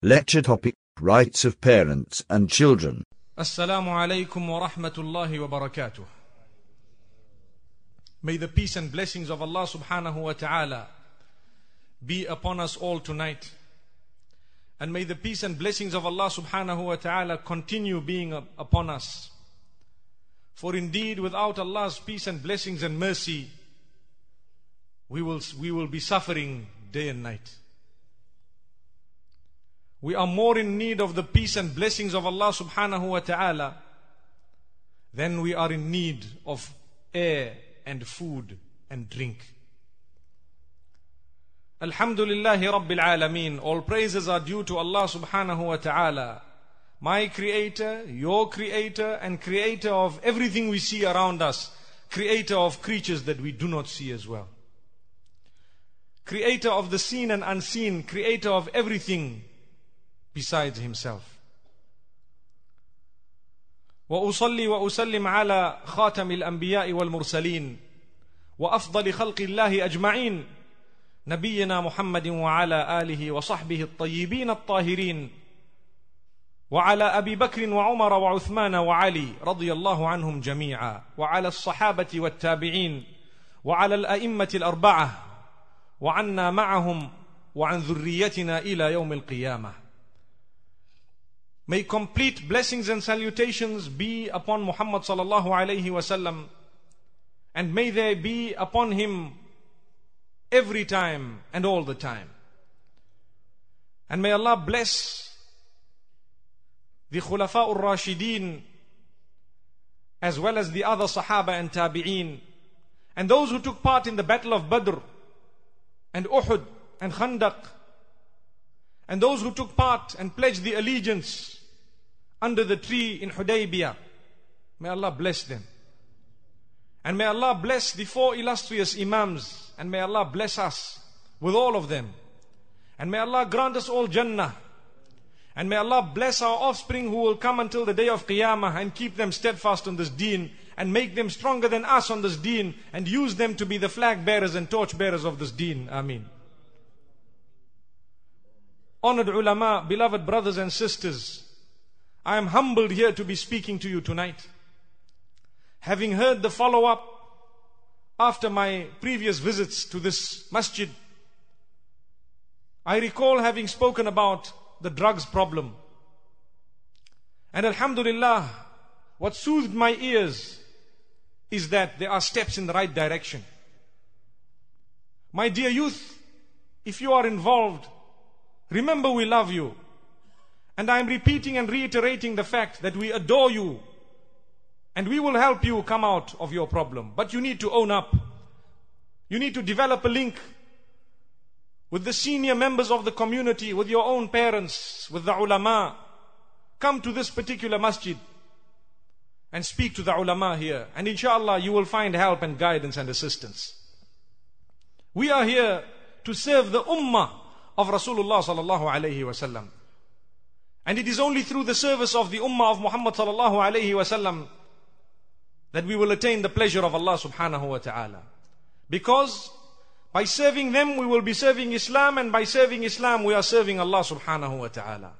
Lecture topic: Rights of Parents and Children. Assalamu alaikum wa rahmatullahi wa barakatuh. May the peace and blessings of Allah subhanahu wa ta'ala be upon us all tonight. And may the peace and blessings of Allah subhanahu wa ta'ala continue being upon us. For indeed, without Allah's peace and blessings and mercy, we will be suffering day and night. We are more in need of the peace and blessings of Allah subhanahu wa ta'ala than we are in need of air and food and drink. Alhamdulillahi Rabbil Alameen. All praises are due to Allah subhanahu wa ta'ala, my creator, your creator, and creator of everything we see around us, creator of creatures that we do not see as well, creator of the seen and unseen, creator of everything besides himself. وأصلي وأسلم على خاتم الأنبياء والمرسلين وأفضل خلق الله أجمعين نبينا محمد وعلى آله وصحبه الطيبين الطاهرين وعلى أبي بكر وعمر وعثمان وعلي رضي الله عنهم جميعا وعلى الصحابة والتابعين وعلى الأئمة الأربعة وعنا معهم وعن ذريتنا إلى يوم القيامة. May complete blessings and salutations be upon Muhammad sallallahu alayhi wasallam, and may they be upon him every time and all the time. And may Allah bless the Khulafa ur-Rashideen as well as the other Sahaba and Tabi'een and those who took part in the battle of Badr and Uhud and Khandaq, and those who took part and pledged the allegiance under the tree in Hudaybiyah. May Allah bless them. And may Allah bless the four illustrious Imams, and may Allah bless us with all of them. And may Allah grant us all Jannah. And may Allah bless our offspring who will come until the day of Qiyamah and keep them steadfast on this deen and make them stronger than us on this deen and use them to be the flag bearers and torch bearers of this deen. Ameen. Honored ulama, beloved brothers and sisters, I am humbled here to be speaking to you tonight. Having heard the follow-up after my previous visits to this masjid, I recall having spoken about the drugs problem. And alhamdulillah, what soothed my ears is that there are steps in the right direction. My dear youth, if you are involved, remember we love you. And I am repeating and reiterating the fact that we adore you and we will help you come out of your problem. But you need to own up. You need to develop a link with the senior members of the community, with your own parents, with the ulama. Come to this particular masjid and speak to the ulama here. And inshallah you will find help and guidance and assistance. We are here to serve the ummah of Rasulullah sallallahu alayhi wasallam. And it is only through the service of the ummah of Muhammad sallallahu alayhi wasallam that we will attain the pleasure of Allah subhanahu wa ta'ala. Because by serving them we will be serving Islam, and by serving Islam we are serving Allah subhanahu wa ta'ala.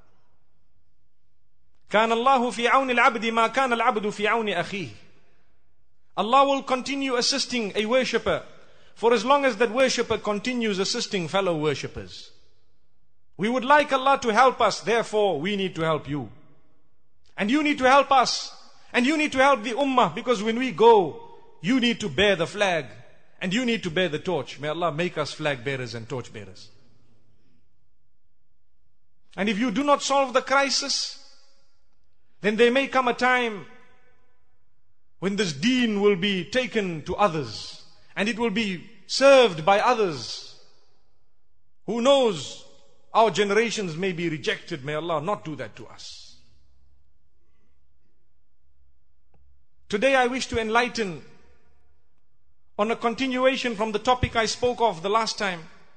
كان الله في عون العبد ما كان العبد في عون أخيه. Allah will continue assisting a worshipper for as long as that worshipper continues assisting fellow worshippers. We would like Allah to help us, therefore we need to help you. And you need to help us. And you need to help the ummah, because when we go, you need to bear the flag. And you need to bear the torch. May Allah make us flag bearers and torch bearers. And if you do not solve the crisis, then there may come a time when this deen will be taken to others. And it will be served by others. Who knows? Our generations may be rejected. May Allah not do that to us. Today I wish to enlighten on a continuation from the topic I spoke of the last time,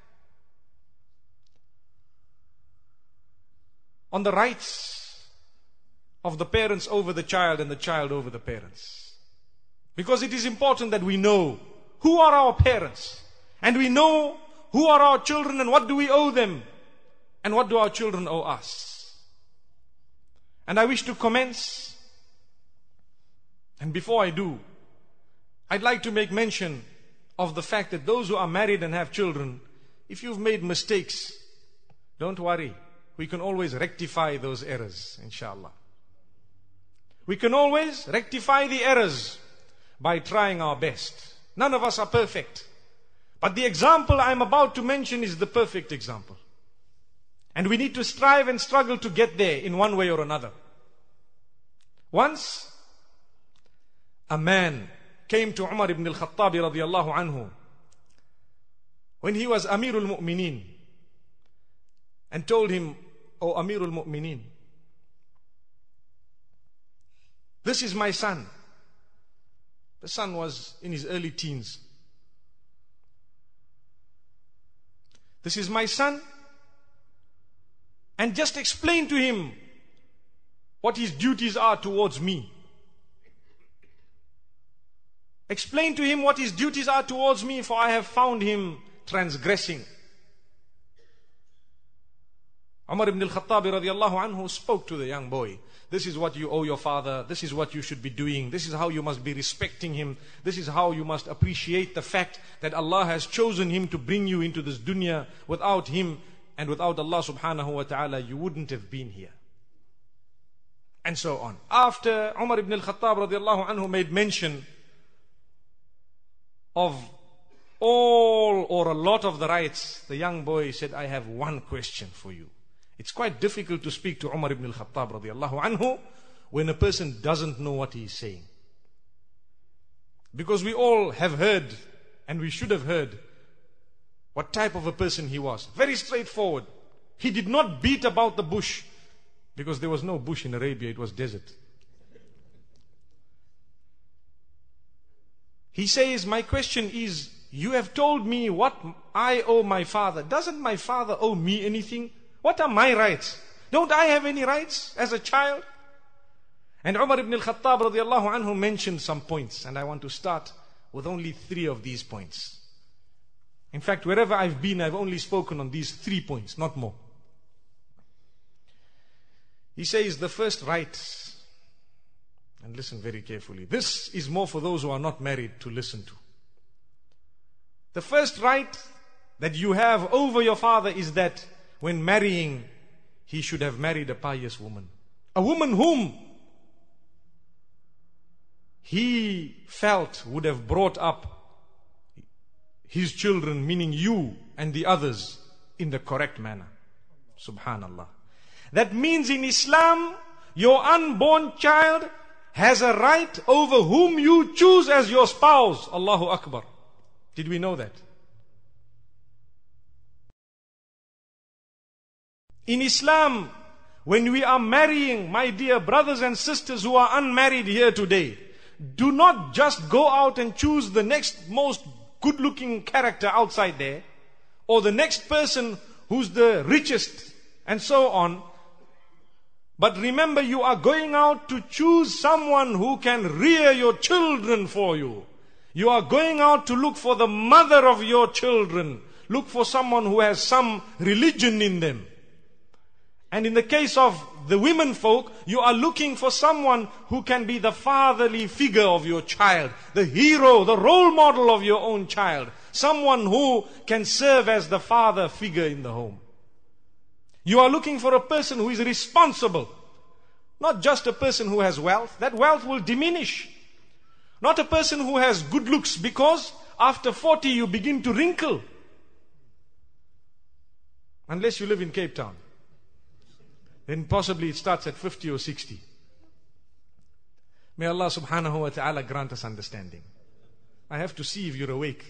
on the rights of the parents over the child and the child over the parents. Because it is important that we know who are our parents, and we know who are our children and what do we owe them. And what do our children owe us? And I wish to commence, and before I do, I'd like to make mention of the fact that those who are married and have children, if you've made mistakes, don't worry. We can always rectify those errors, inshallah. We can always rectify the errors by trying our best. None of us are perfect. But the example I'm about to mention is the perfect example. And we need to strive and struggle to get there in one way or another. Once, a man came to Umar ibn al-Khattab radiyallahu anhu when he was Amirul Mu'mineen and told him, "O Amirul Mu'mineen, this is my son." The son was in his early teens. "This is my son," and just explain to him what his duties are towards me. Explain to him what his duties are towards me, for I have found him transgressing. Umar ibn al-Khattab radiyallahu anhu spoke to the young boy. This is what you owe your father. This is what you should be doing. This is how you must be respecting him. This is how you must appreciate the fact that Allah has chosen him to bring you into this dunya. Without him and without Allah subhanahu wa ta'ala, you wouldn't have been here. And so on. After Umar ibn al-Khattab radiyallahu anhu made mention of all or a lot of the rights, the young boy said, "I have one question for you." It's quite difficult to speak to Umar ibn al-Khattab radiyallahu anhu when a person doesn't know what he is saying. Because we all have heard, and we should have heard, what type of a person he was. Very straightforward. He did not beat about the bush, because there was no bush in Arabia, it was desert. He says, "My question is, you have told me what I owe my father. Doesn't my father owe me anything? What are my rights? Don't I have any rights as a child?" And Umar ibn al-Khattab radiyallahu anhu mentioned some points, and I want to start with only 3 of these points. In fact, wherever I've been, I've only spoken on these 3 points, not more. He says the first right, and listen very carefully. This is more for those who are not married to listen to. The first right that you have over your father is that when marrying, he should have married a pious woman. A woman whom he felt would have brought up his children, meaning you and the others, in the correct manner. Subhanallah. That means in Islam, your unborn child has a right over whom you choose as your spouse. Allahu Akbar. Did we know that? In Islam, when we are marrying, my dear brothers and sisters who are unmarried here today, do not just go out and choose the next most good-looking character outside there, or the next person who's the richest, and so on. But remember, you are going out to choose someone who can rear your children for you. You are going out to look for the mother of your children. Look for someone who has some religion in them. And in the case of the women folk, you are looking for someone who can be the fatherly figure of your child, the hero, the role model of your own child, someone who can serve as the father figure in the home. You are looking for a person who is responsible, not just a person who has wealth. That wealth will diminish. Not a person who has good looks, because after 40 you begin to wrinkle. Unless you live in Cape Town. Then possibly it starts at 50 or 60. May Allah subhanahu wa ta'ala grant us understanding. I have to see if you're awake.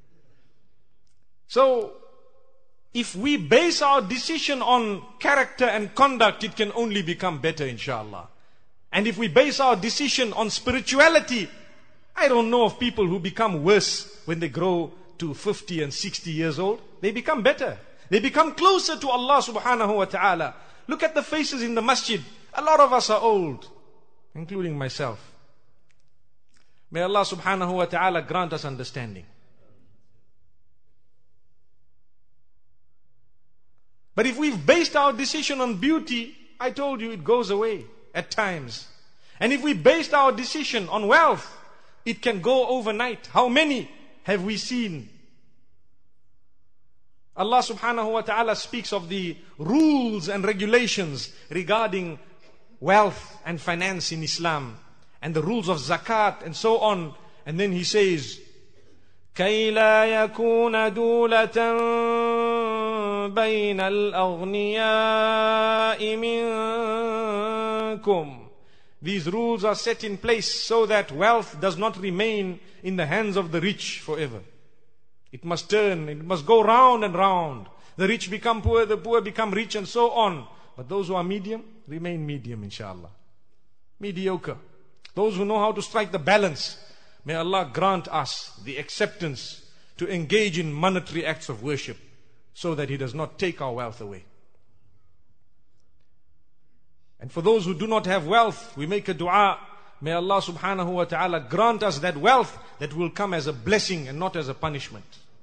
So, if we base our decision on character and conduct, it can only become better, inshallah. And if we base our decision on spirituality, I don't know of people who become worse when they grow to 50 and 60 years old. They become better. They become closer to Allah subhanahu wa ta'ala. Look at the faces in the masjid. A lot of us are old, including myself. May Allah subhanahu wa ta'ala grant us understanding. But if we've based our decision on beauty, I told you it goes away at times. And if we based our decision on wealth, it can go overnight. How many have we seen? Allah subhanahu wa ta'ala speaks of the rules and regulations regarding wealth and finance in Islam, and the rules of zakat and so on. And then He says, كَيْ لَا يَكُونَ دُولَةً بَيْنَ الْأَغْنِيَاءِ مِنْكُمْ. These rules are set in place so that wealth does not remain in the hands of the rich forever. It must turn, it must go round and round. The rich become poor, the poor become rich, and so on. But those who are medium, remain medium, inshallah. Mediocre. Those who know how to strike the balance, may Allah grant us the acceptance to engage in monetary acts of worship, so that He does not take our wealth away. And for those who do not have wealth, we make a dua. May Allah subhanahu wa ta'ala grant us that wealth that will come as a blessing and not as a punishment.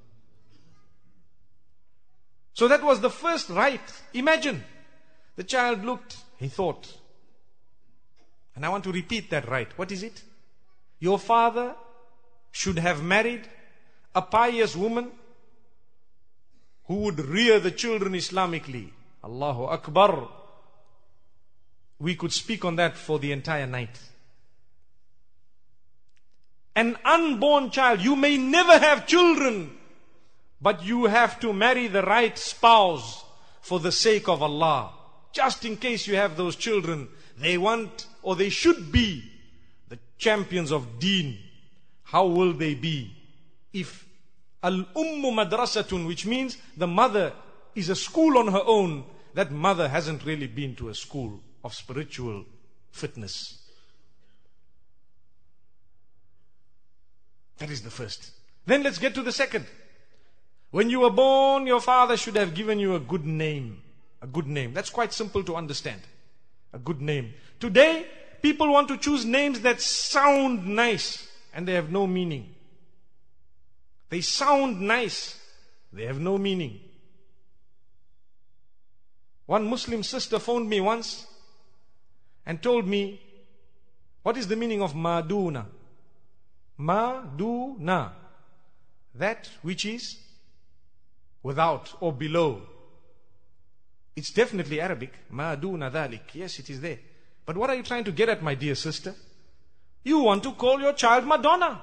So that was the first right. Imagine, the child looked, he thought. And I want to repeat that right. What is it? Your father should have married a pious woman who would rear the children Islamically. Allahu Akbar. We could speak on that for the entire night. An unborn child, you may never have children, but you have to marry the right spouse for the sake of Allah. Just in case you have those children, they want or they should be the champions of deen. How will they be if al-ummu madrasatun, which means the mother is a school on her own, that mother hasn't really been to a school of spiritual fitness. That is the first. Then let's get to the second. When you were born, your father should have given you a good name. A good name. That's quite simple to understand. A good name. Today, people want to choose names that sound nice and they have no meaning. They sound nice, they have no meaning. One Muslim sister phoned me once and told me, what is the meaning of Maduna? Maduna. That which is without or below. It's definitely Arabic. Maduna dhalik. Yes, it is there. But what are you trying to get at, my dear sister? You want to call your child Madonna.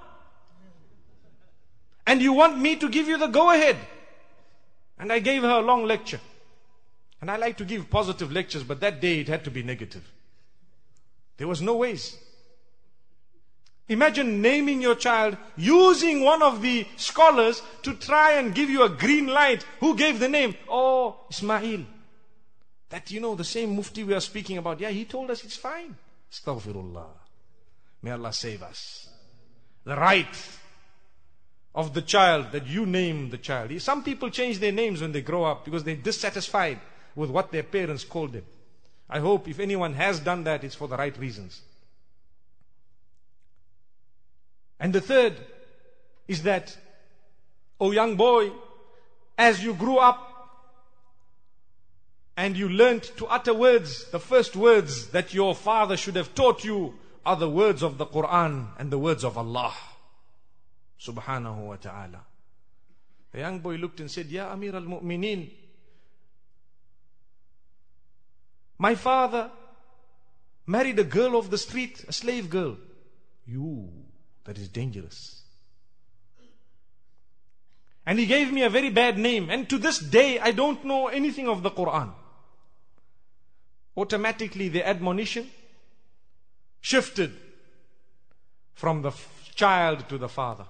And you want me to give you the go-ahead. And I gave her a long lecture. And I like to give positive lectures, but that day it had to be negative. There was no ways. Imagine naming your child, using one of the scholars to try and give you a green light. Who gave the name? Oh, Ismail. That, the same mufti we are speaking about. Yeah, he told us it's fine. Astaghfirullah. May Allah save us. The right of the child, that you name the child. Some people change their names when they grow up because they're dissatisfied with what their parents called them. I hope if anyone has done that, it's for the right reasons. And the third is that, oh young boy, as you grew up and you learned to utter words, the first words that your father should have taught you are the words of the Quran and the words of Allah subhanahu wa ta'ala. The young boy looked and said, Ya Amir al-Mu'mineen, my father married a girl off the street, a slave girl. That is dangerous. And he gave me a very bad name. And to this day, I don't know anything of the Quran. Automatically, the admonition shifted from the child to the father.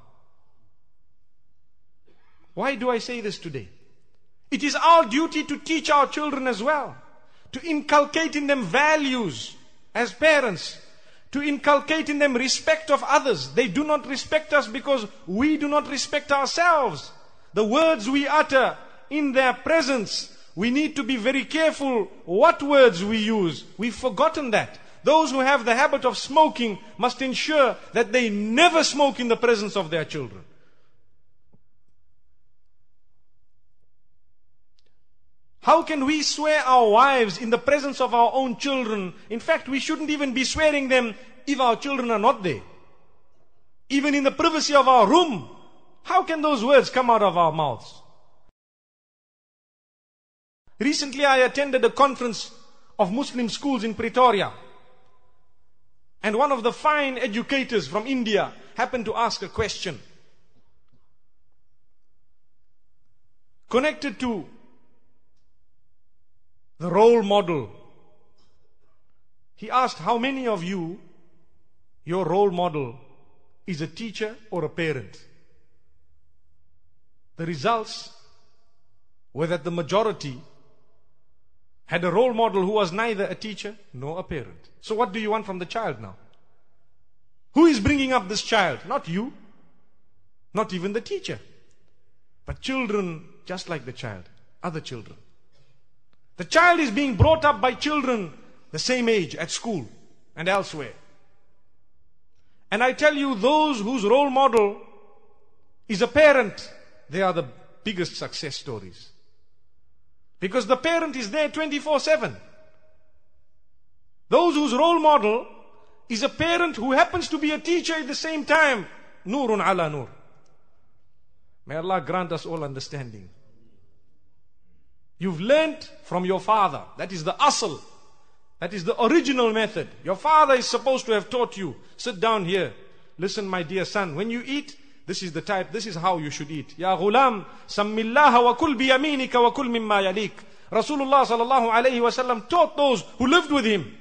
Why do I say this today? It is our duty to teach our children as well, to inculcate in them values as parents, to inculcate in them respect of others. They do not respect us because we do not respect ourselves. The words we utter in their presence, we need to be very careful what words we use. We've forgotten that. Those who have the habit of smoking must ensure that they never smoke in the presence of their children. How can we swear our wives in the presence of our own children? In fact, we shouldn't even be swearing them if our children are not there. Even in the privacy of our room, how can those words come out of our mouths? Recently, I attended a conference of Muslim schools in Pretoria. And one of the fine educators from India happened to ask a question connected to the role model. He asked, how many of you, your role model is a teacher or a parent? The results were that the majority had a role model who was neither a teacher nor a parent. So what do you want from the child now? Who is bringing up this child? Not you, not even the teacher, but children just like the child, other children. The child is being brought up by children the same age at school and elsewhere. And I tell you, those whose role model is a parent, they are the biggest success stories. Because the parent is there 24/7. Those whose role model is a parent who happens to be a teacher at the same time. Nurun ala nur. May Allah grant us all understanding. You've learnt from your father. That is the asl. That is the original method. Your father is supposed to have taught you. Sit down here. Listen, my dear son. When you eat, this is the type, this is how you should eat. Ya ghulam, sammillaha wa kul biyaminika wa kul mimma yalik. Rasulullah sallallahu alayhi wa sallam taught those who lived with him.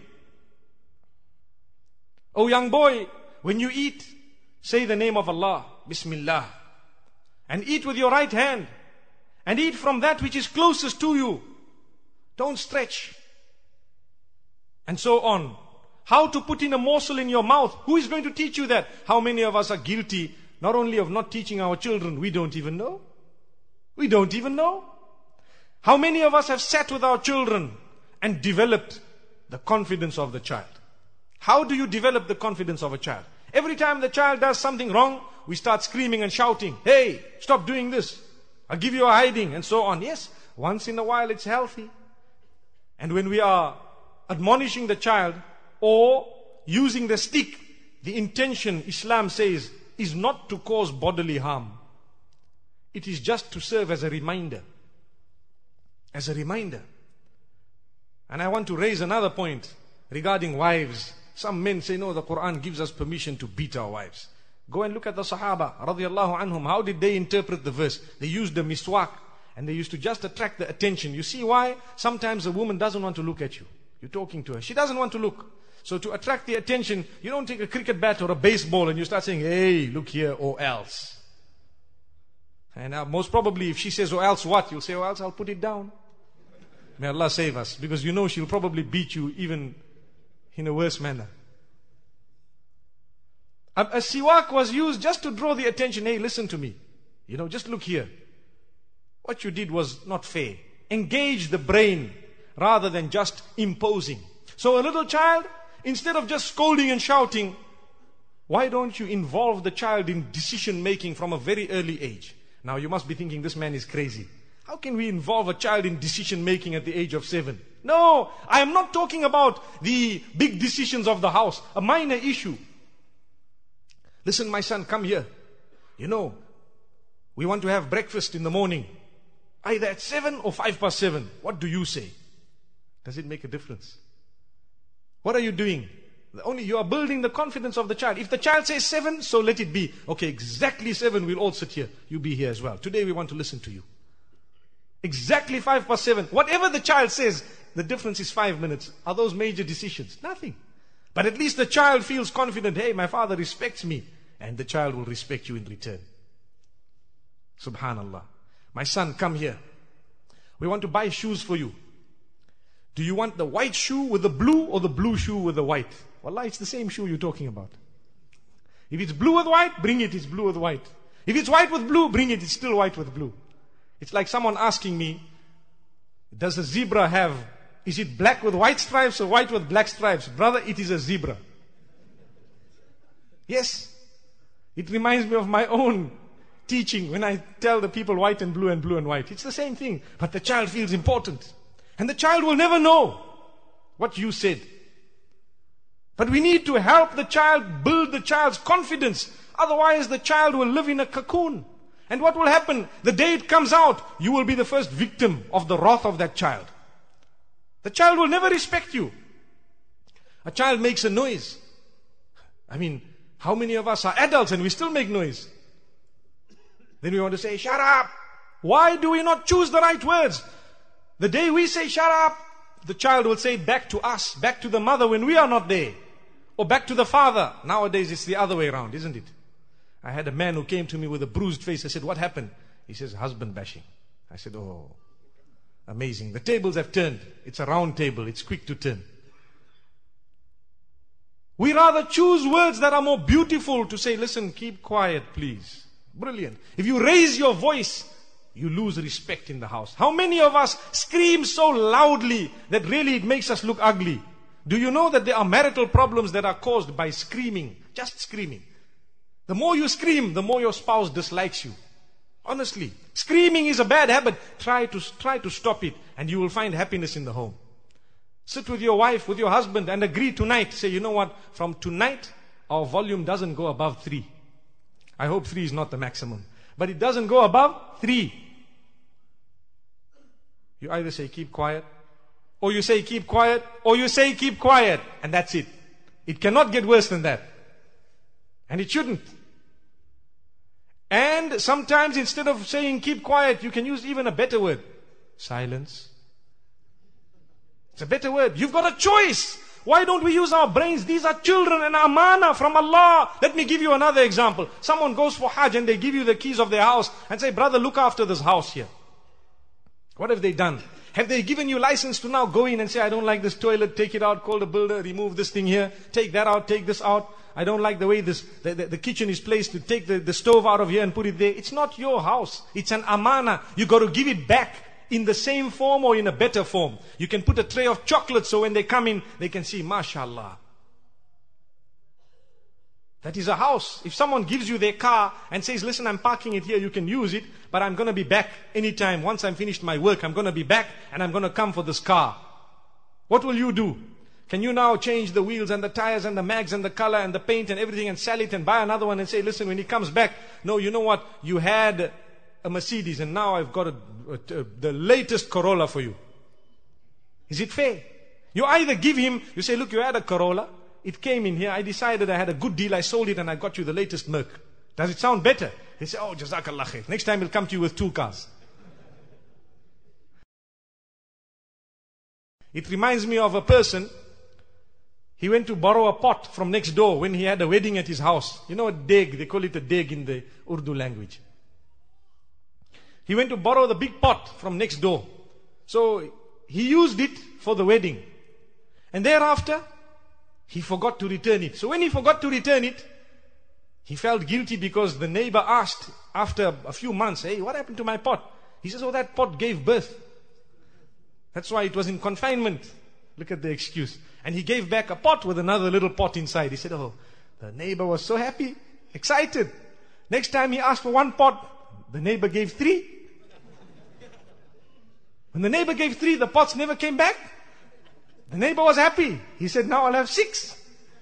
Oh young boy, when you eat, say the name of Allah, Bismillah. And eat with your right hand. And eat from that which is closest to you. Don't stretch. And so on. How to put in a morsel in your mouth. Who is going to teach you that? How many of us are guilty not only of not teaching our children, we don't even know. We don't even know. How many of us have sat with our children and developed the confidence of the child? How do you develop the confidence of a child? Every time the child does something wrong, we start screaming and shouting, hey, stop doing this. I'll give you a hiding, and so on. Yes, once in a while it's healthy. And when we are admonishing the child or using the stick, the intention, Islam says, is not to cause bodily harm. It is just to serve as a reminder. As a reminder. And I want to raise another point regarding wives. Some men say, no, the Quran gives us permission to beat our wives. Go and look at the Sahaba, radiallahu anhum. How did they interpret the verse? They used the miswak, and they used to just attract the attention. You see why? Sometimes a woman doesn't want to look at you. You're talking to her. She doesn't want to look. So to attract the attention, you don't take a cricket bat or a baseball and you start saying, hey, look here, or else. And most probably if she says, or else what? You'll say, or else I'll put it down. May Allah save us. Because you know she'll probably beat you even in a worse manner. A siwak was used just to draw the attention. Hey, listen to me. You know, just look here. What you did was not fair. Engage the brain rather than just imposing. So a little child, instead of just scolding and shouting, why don't you involve the child in decision making from a very early age? Now you must be thinking this man is crazy. How can we involve a child in decision making at the age of 7? No, I am not talking about the big decisions of the house. A minor issue. Listen, my son, come here. You know, we want to have breakfast in the morning. Either at 7 or 7:05. What do you say? Does it make a difference? What are you doing? Only you are building the confidence of the child. If the child says 7, so let it be. Okay, exactly 7, we'll all sit here. You be here as well. Today we want to listen to you. Exactly 7:05. Whatever the child says, the difference is 5 minutes. Are those major decisions? Nothing. But at least the child feels confident. Hey, my father respects me. And the child will respect you in return. Subhanallah. My son, come here. We want to buy shoes for you. Do you want the white shoe with the blue or the blue shoe with the white? Wallah, it's the same shoe you're talking about. If it's blue with white, bring it, it's blue with white. If it's white with blue, bring it, it's still white with blue. It's like someone asking me, does a zebra have, is it black with white stripes or white with black stripes? Brother, it is a zebra. Yes. It reminds me of my own teaching when I tell the people white and blue and white. It's the same thing. But the child feels important. And the child will never know what you said. But we need to help the child, build the child's confidence. Otherwise the child will live in a cocoon. And what will happen? The day it comes out, you will be the first victim of the wrath of that child. The child will never respect you. A child makes a noise. I mean, how many of us are adults and we still make noise? Then we want to say, shut up. Why do we not choose the right words? The day we say, shut up, the child will say back to us, back to the mother when we are not there. Or back to the father. Nowadays it's the other way around, isn't it? I had a man who came to me with a bruised face. I said, what happened? He says, husband bashing. I said, oh, amazing. The tables have turned. It's a round table. It's quick to turn. We rather choose words that are more beautiful to say, listen, keep quiet, please. Brilliant. If you raise your voice, you lose respect in the house. How many of us scream so loudly that really it makes us look ugly? Do you know that there are marital problems that are caused by screaming? Just screaming. The more you scream, the more your spouse dislikes you. Honestly, screaming is a bad habit. Try to stop it and you will find happiness in the home. Sit with your wife, with your husband and agree tonight. Say, you know what? From tonight, our volume doesn't go above 3. I hope 3 is not the maximum. But it doesn't go above 3. You either say keep quiet, or you say keep quiet, or you say keep quiet. And that's it. It cannot get worse than that. And it shouldn't. And sometimes instead of saying keep quiet, you can use even a better word. Silence. It's a better word. You've got a choice. Why don't we use our brains? These are children and amana from Allah. Let me give you another example. Someone goes for Hajj and they give you the keys of their house and say, brother, look after this house here. What have they done? Have they given you license to now go in and say, I don't like this toilet, take it out, call the builder, remove this thing here, take that out, take this out. I don't like the way the kitchen is placed, to take the stove out of here and put it there. It's not your house. It's an amana. You got to give it back in the same form or in a better form. You can put a tray of chocolates so when they come in, they can see, mashallah. That is a house. If someone gives you their car and says, listen, I'm parking it here, you can use it, but I'm going to be back anytime. Once I'm finished my work, I'm going to be back and I'm going to come for this car. What will you do? Can you now change the wheels and the tires and the mags and the color and the paint and everything and sell it and buy another one and say, listen, when he comes back, no, you know what? You had a Mercedes and now I've got the latest Corolla for you. Is it fair? You either give him, you say, look, you had a Corolla. It came in here. I decided I had a good deal. I sold it and I got you the latest Merc. Does it sound better? They say, oh, Jazakallah khair. Next time he'll come to you with 2 cars. It reminds me of a person. He went to borrow a pot from next door when he had a wedding at his house. You know a deg, they call it a deg in the Urdu language. He went to borrow the big pot from next door. So he used it for the wedding. And thereafter, he forgot to return it. So when he forgot to return it, he felt guilty because the neighbor asked after a few months, hey, what happened to my pot? He says, oh, that pot gave birth. That's why it was in confinement. Look at the excuse. And he gave back a pot with another little pot inside. He said, oh, the neighbor was so happy, excited. Next time he asked for 1 pot, the neighbor gave 3. When the neighbor gave 3, the pots never came back. The neighbor was happy. He said, now I'll have 6.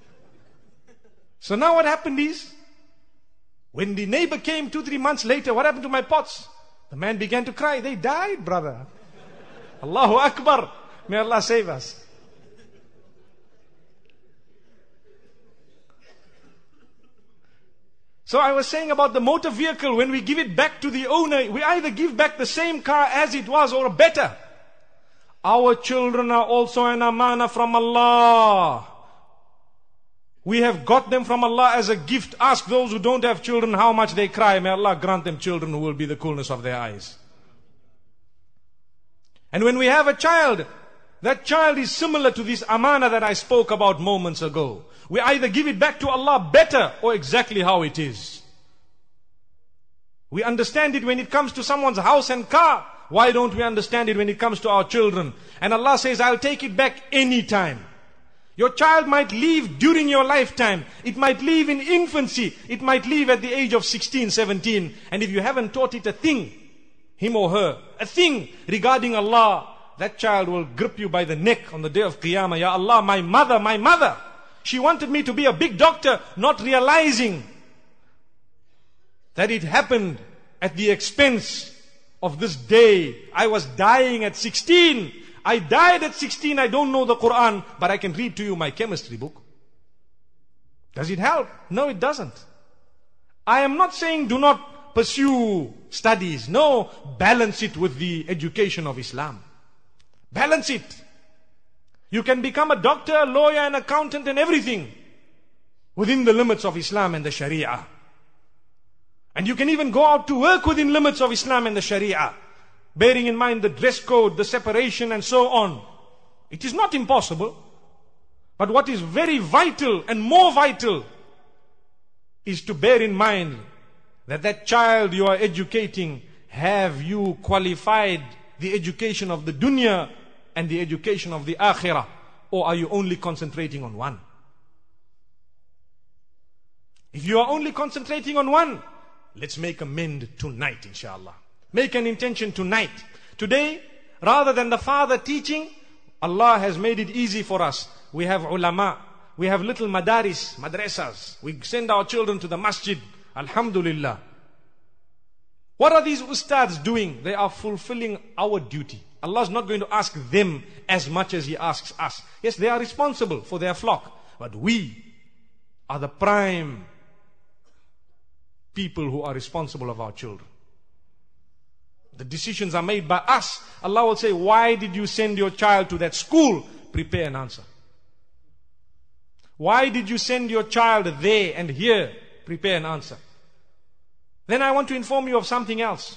So now what happened is, when the neighbor came 2-3 months later, what happened to my pots? The man began to cry. They died, brother. Allahu Akbar. May Allah save us. So I was saying about the motor vehicle, when we give it back to the owner, we either give back the same car as it was or better. Our children are also an amana from Allah. We have got them from Allah as a gift. Ask those who don't have children how much they cry. May Allah grant them children who will be the coolness of their eyes. And when we have a child, that child is similar to this amana that I spoke about moments ago. We either give it back to Allah better or exactly how it is. We understand it when it comes to someone's house and car. Why don't we understand it when it comes to our children? And Allah says, I'll take it back anytime. Your child might leave during your lifetime. It might leave in infancy. It might leave at the age of 16, 17. And if you haven't taught it a thing, him or her, a thing regarding Allah, that child will grip you by the neck on the day of Qiyamah. Ya Allah, my mother, she wanted me to be a big doctor, not realizing that it happened at the expense of this day. I was dying at 16. I died at 16. I don't know the Quran, but I can read to you my chemistry book. Does it help? No, it doesn't. I am not saying do not pursue studies. No, balance it with the education of Islam. Balance it. You can become a doctor, a lawyer, an accountant and everything within the limits of Islam and the Sharia. And you can even go out to work within limits of Islam and the Sharia, bearing in mind the dress code, the separation and so on. It is not impossible. But what is very vital and more vital is to bear in mind that that child you are educating, have you qualified the education of the dunya and the education of the akhirah, or are you only concentrating on one? If you are only concentrating on one, let's make amend tonight, inshallah. Make an intention tonight. Today, rather than the father teaching, Allah has made it easy for us. We have ulama, we have little madaris, madrasas. We send our children to the masjid. Alhamdulillah. What are these ustads doing? They are fulfilling our duty. Allah is not going to ask them as much as He asks us. Yes, they are responsible for their flock. But we are the prime people who are responsible of our children. The decisions are made by us. Allah will say, why did you send your child to that school? Prepare an answer. Why did you send your child there and here? Prepare an answer. Then I want to inform you of something else.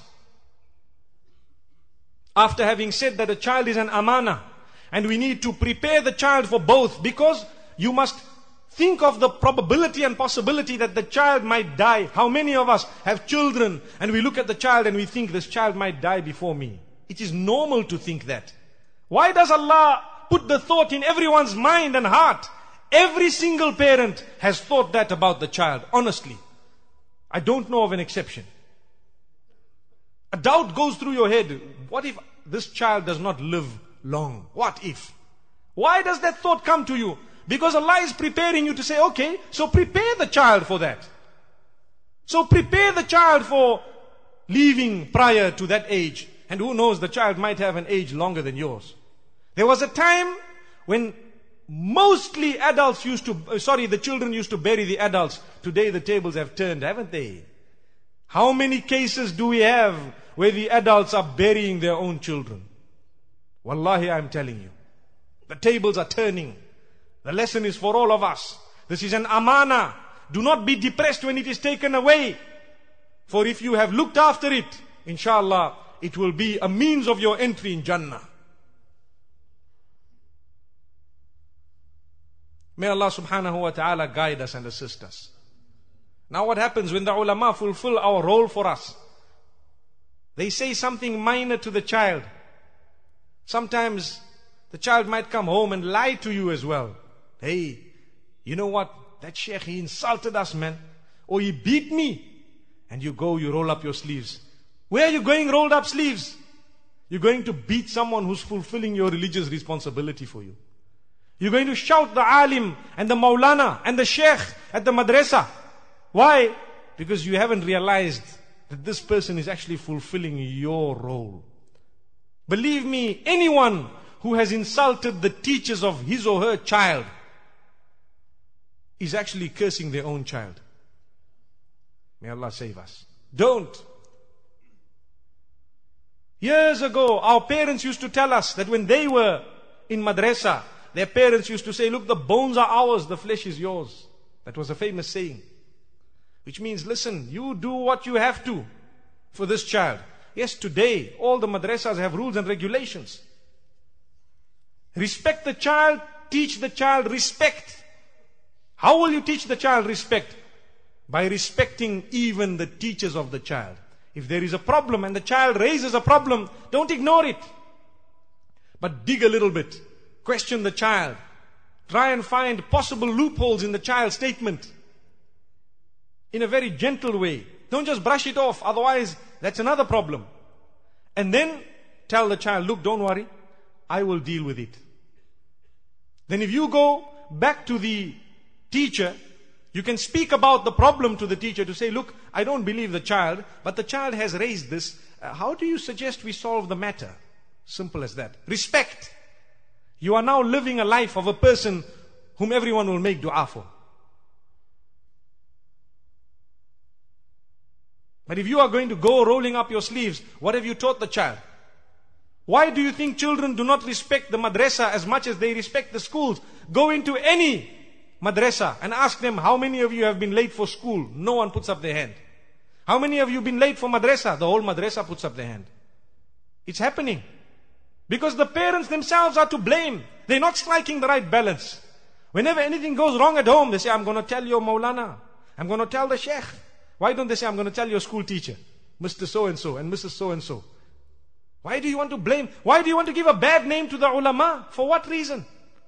After having said that a child is an amana, and we need to prepare the child for both, because you must think of the probability and possibility that the child might die. How many of us have children and we look at the child and we think this child might die before me? It is normal to think that. Why does Allah put the thought in everyone's mind and heart? Every single parent has thought that about the child, honestly. I don't know of an exception. A doubt goes through your head. What if this child does not live long? What if? Why does that thought come to you? Because Allah is preparing you to say, okay, so prepare the child for that. So prepare the child for leaving prior to that age. And who knows, the child might have an age longer than yours. There was a time when mostly the children used to bury the adults. Today the tables have turned, haven't they? How many cases do we have where the adults are burying their own children? Wallahi, I'm telling you. The tables are turning. The lesson is for all of us. This is an amana. Do not be depressed when it is taken away. For if you have looked after it, inshallah, it will be a means of your entry in Jannah. May Allah subhanahu wa ta'ala guide us and assist us. Now what happens when the ulama fulfill our role for us? They say something minor to the child. Sometimes the child might come home and lie to you as well. Hey, you know what? That sheikh, he insulted us, man. Or he beat me. And you go, you roll up your sleeves. Where are you going rolled up sleeves? You're going to beat someone who's fulfilling your religious responsibility for you. You're going to shout the alim and the maulana and the sheikh at the madrasa. Why? Because you haven't realized that this person is actually fulfilling your role. Believe me, anyone who has insulted the teachers of his or her child is actually cursing their own child. May Allah save us. Don't. Years ago, our parents used to tell us that when they were in madrasa, their parents used to say, look, the bones are ours, the flesh is yours. That was a famous saying. Which means, listen, you do what you have to for this child. Yes, today, all the madrasas have rules and regulations. Respect the child, teach the child respect. How will you teach the child respect? By respecting even the teachers of the child. If there is a problem and the child raises a problem, don't ignore it. But dig a little bit. Question the child. Try and find possible loopholes in the child's statement in a very gentle way. Don't just brush it off, otherwise that's another problem. And then tell the child, look, don't worry, I will deal with it. Then if you go back to the teacher, you can speak about the problem to the teacher to say, look, I don't believe the child, but the child has raised this. How do you suggest we solve the matter? Simple as that. Respect. You are now living a life of a person whom everyone will make dua for. But if you are going to go rolling up your sleeves, what have you taught the child? Why do you think children do not respect the madrasa as much as they respect the schools? Go into any madrasa and ask them, how many of you have been late for school? No one puts up their hand. How many of you been late for madrasa? The whole madrasa puts up their hand. It's happening. Because the parents themselves are to blame. They're not striking the right balance. Whenever anything goes wrong at home, they say, I'm going to tell your Maulana. I'm going to tell the Sheikh. Why don't they say, I'm going to tell your school teacher, Mr. So-and-so and Mrs. So-and-so? Why do you want to blame? Why do you want to give a bad name to the ulama? For what reason?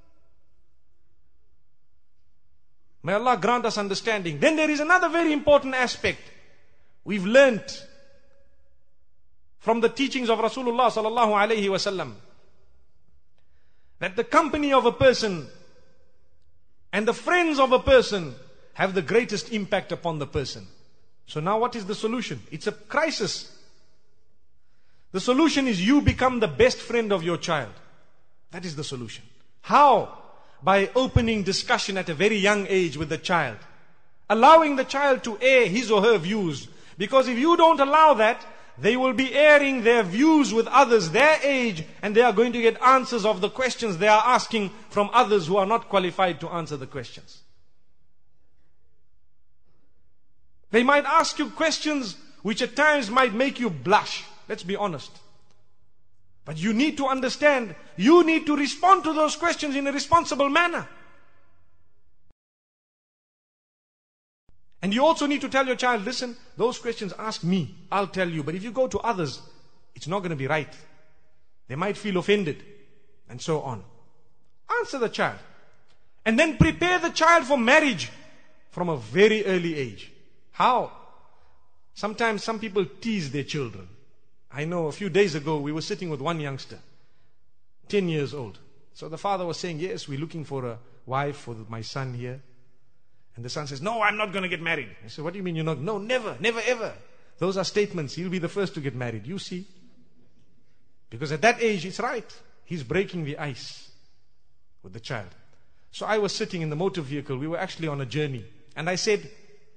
May Allah grant us understanding. Then there is another very important aspect. We've learnt from the teachings of Rasulullah sallallahu alaihi wasallam that the company of a person and the friends of a person have the greatest impact upon the person. So now what is the solution? It's a crisis. The solution is you become the best friend of your child. That is the solution. How? By opening discussion at a very young age with the child. Allowing the child to air his or her views. Because if you don't allow that, they will be airing their views with others their age, and they are going to get answers of the questions they are asking from others who are not qualified to answer the questions. They might ask you questions which at times might make you blush. Let's be honest. But you need to understand, you need to respond to those questions in a responsible manner. And you also need to tell your child, listen, those questions ask me, I'll tell you. But if you go to others, it's not going to be right. They might feel offended, and so on. Answer the child. And then prepare the child for marriage from a very early age. How? Sometimes some people tease their children. I know a few days ago we were sitting with one youngster, 10 years old. So the father was saying, yes, we're looking for a wife for my son here. And the son says, no, I'm not going to get married. I said, what do you mean you're not? No, never, never, ever. Those are statements. He'll be the first to get married. You see. Because at that age, it's right. He's breaking the ice with the child. So I was sitting in the motor vehicle. We were actually on a journey. And I said,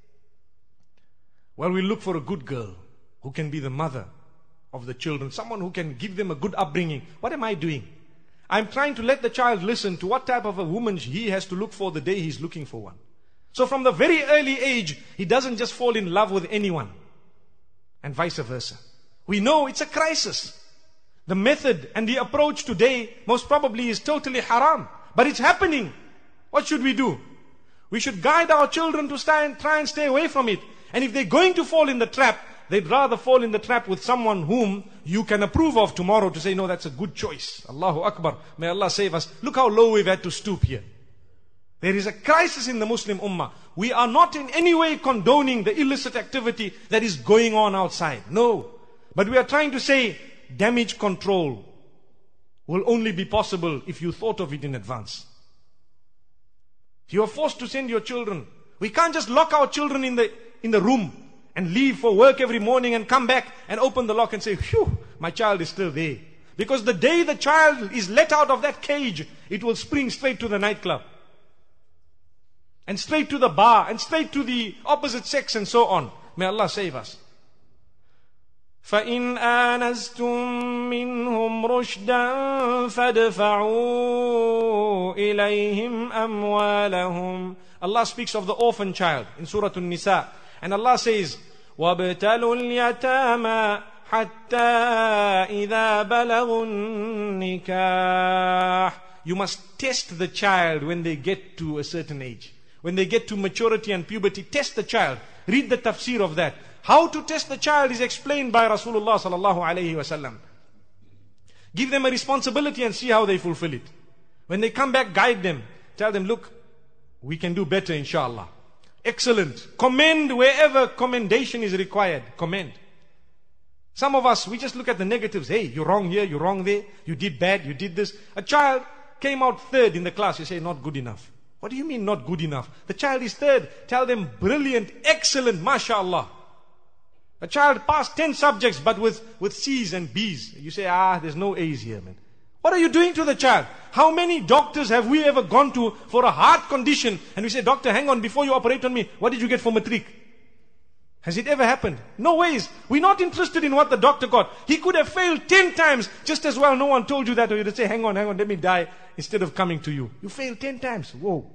well, we'll look for a good girl who can be the mother of the children. Someone who can give them a good upbringing. What am I doing? I'm trying to let the child listen to what type of a woman he has to look for the day he's looking for one. So from the very early age, he doesn't just fall in love with anyone. And vice versa. We know it's a crisis. The method and the approach today most probably is totally haram. But it's happening. What should we do? We should guide our children to try and stay away from it. And if they're going to fall in the trap, they'd rather fall in the trap with someone whom you can approve of tomorrow to say, no, that's a good choice. Allahu Akbar. May Allah save us. Look how low we've had to stoop here. There is a crisis in the Muslim Ummah. We are not in any way condoning the illicit activity that is going on outside. No. But we are trying to say, damage control will only be possible if you thought of it in advance. You are forced to send your children. We can't just lock our children in the room and leave for work every morning and come back and open the lock and say, phew, my child is still there. Because the day the child is let out of that cage, it will spring straight to the nightclub. And straight to the bar, and straight to the opposite sex, and so on. May Allah save us. فَإِنْ آنَسْتُم مِّنْهُمْ رُشْدًا فَادْفَعُوا إِلَيْهِمْ أَمْوَالَهُمْ. Allah speaks of the orphan child in Surah An-Nisa. And Allah says, وَابْتَلُوا الْيَتَامَى حَتَّى إِذَا بَلَغُوا النِّكَاحَ. You must test the child when they get to a certain age. When they get to maturity and puberty, test the child. Read the tafsir of that. How to test the child is explained by Rasulullah sallallahu alaihi wasallam. Give them a responsibility and see how they fulfill it. When they come back, guide them. Tell them, look, we can do better, inshallah. Excellent. Commend wherever commendation is required. Commend. Some of us, we just look at the negatives. Hey, you're wrong here, you're wrong there. You did bad, you did this. A child came out third in the class. You say, not good enough. What do you mean not good enough? The child is third. Tell them, brilliant, excellent, mashallah. A child passed 10 subjects but with C's and B's. You say, there's no A's here, man. What are you doing to the child? How many doctors have we ever gone to for a heart condition and we say, doctor, hang on, before you operate on me, what did you get for matric? Has it ever happened? No ways. We're not interested in what the doctor got. He could have failed 10 times just as well. No one told you that, or you'd say, hang on, let me die instead of coming to you. You failed 10 times. Whoa.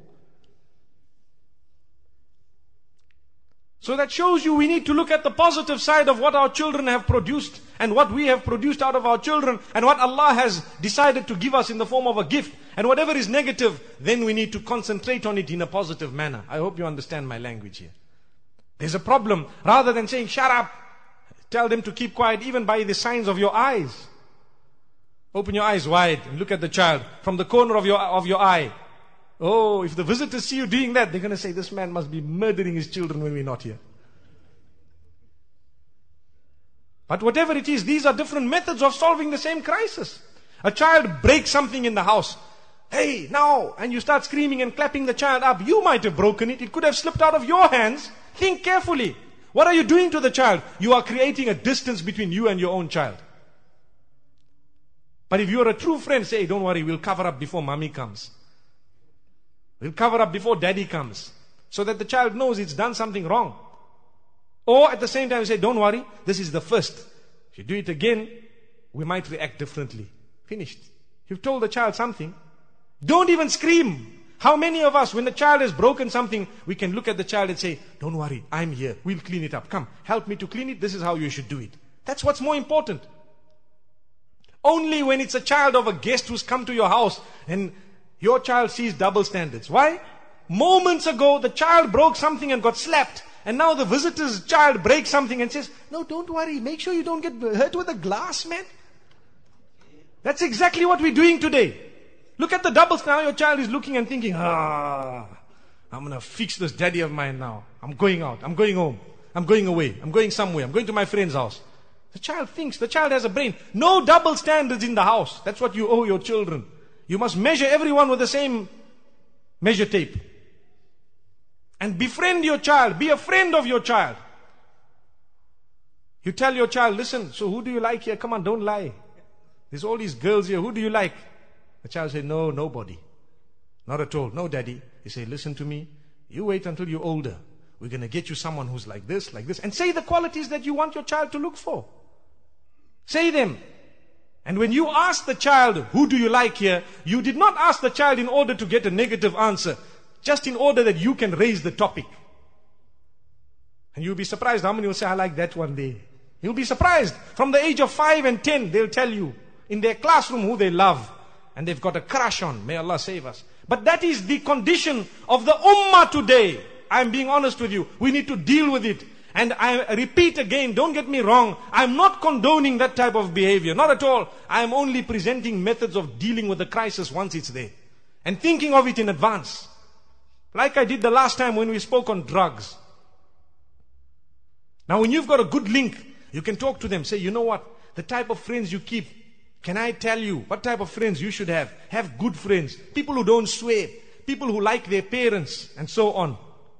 So that shows you we need to look at the positive side of what our children have produced and what we have produced out of our children and what Allah has decided to give us in the form of a gift. And whatever is negative, then we need to concentrate on it in a positive manner. I hope you understand my language here. There's a problem. Rather than saying, shut up, tell them to keep quiet even by the signs of your eyes. Open your eyes wide and look at the child from the corner of your eye. Oh, if the visitors see you doing that, they're going to say, this man must be murdering his children when we're not here. But whatever it is, these are different methods of solving the same crisis. A child breaks something in the house. Hey, now, and you start screaming and clapping the child up. You might have broken it. It could have slipped out of your hands. Think carefully. What are you doing to the child? You are creating a distance between you and your own child. But if you're a true friend, say, don't worry, we'll cover up before mommy comes. We'll cover up before daddy comes. So that the child knows it's done something wrong. Or at the same time say, don't worry, this is the first. If you do it again, we might react differently. Finished. You've told the child something. Don't even scream. How many of us, when the child has broken something, we can look at the child and say, don't worry, I'm here. We'll clean it up. Come, help me to clean it. This is how you should do it. That's what's more important. Only when it's a child of a guest who's come to your house and your child sees double standards. Why? Moments ago, the child broke something and got slapped. And now the visitor's child breaks something and says, no, don't worry. Make sure you don't get hurt with a glass, man. That's exactly what we're doing today. Look at the doubles now. Your child is looking and thinking, I'm going to fix this daddy of mine now. I'm going out. I'm going home. I'm going away. I'm going somewhere. I'm going to my friend's house. The child thinks. The child has a brain. No double standards in the house. That's what you owe your children. You must measure everyone with the same measure tape. And befriend your child. Be a friend of your child. You tell your child, listen, so who do you like here? Come on, don't lie. There's all these girls here. Who do you like? The child says, no, nobody. Not at all. No, daddy. You say, listen to me. You wait until you're older. We're going to get you someone who's like this. And say the qualities that you want your child to look for. Say them. And when you ask the child, who do you like here? You did not ask the child in order to get a negative answer. Just in order that you can raise the topic. And you'll be surprised how many will say, I like that one day. You'll be surprised. From the age of 5 and 10, they'll tell you in their classroom who they love. And they've got a crush on. May Allah save us. But that is the condition of the ummah today. I'm being honest with you. We need to deal with it. And I repeat again, don't get me wrong. I'm not condoning that type of behavior. Not at all. I'm only presenting methods of dealing with the crisis once it's there. And thinking of it in advance. Like I did the last time when we spoke on drugs. Now when you've got a good link, you can talk to them. Say, you know what? The type of friends you keep. Can I tell you what type of friends you should have? Have good friends. People who don't swear. People who like their parents. And so on.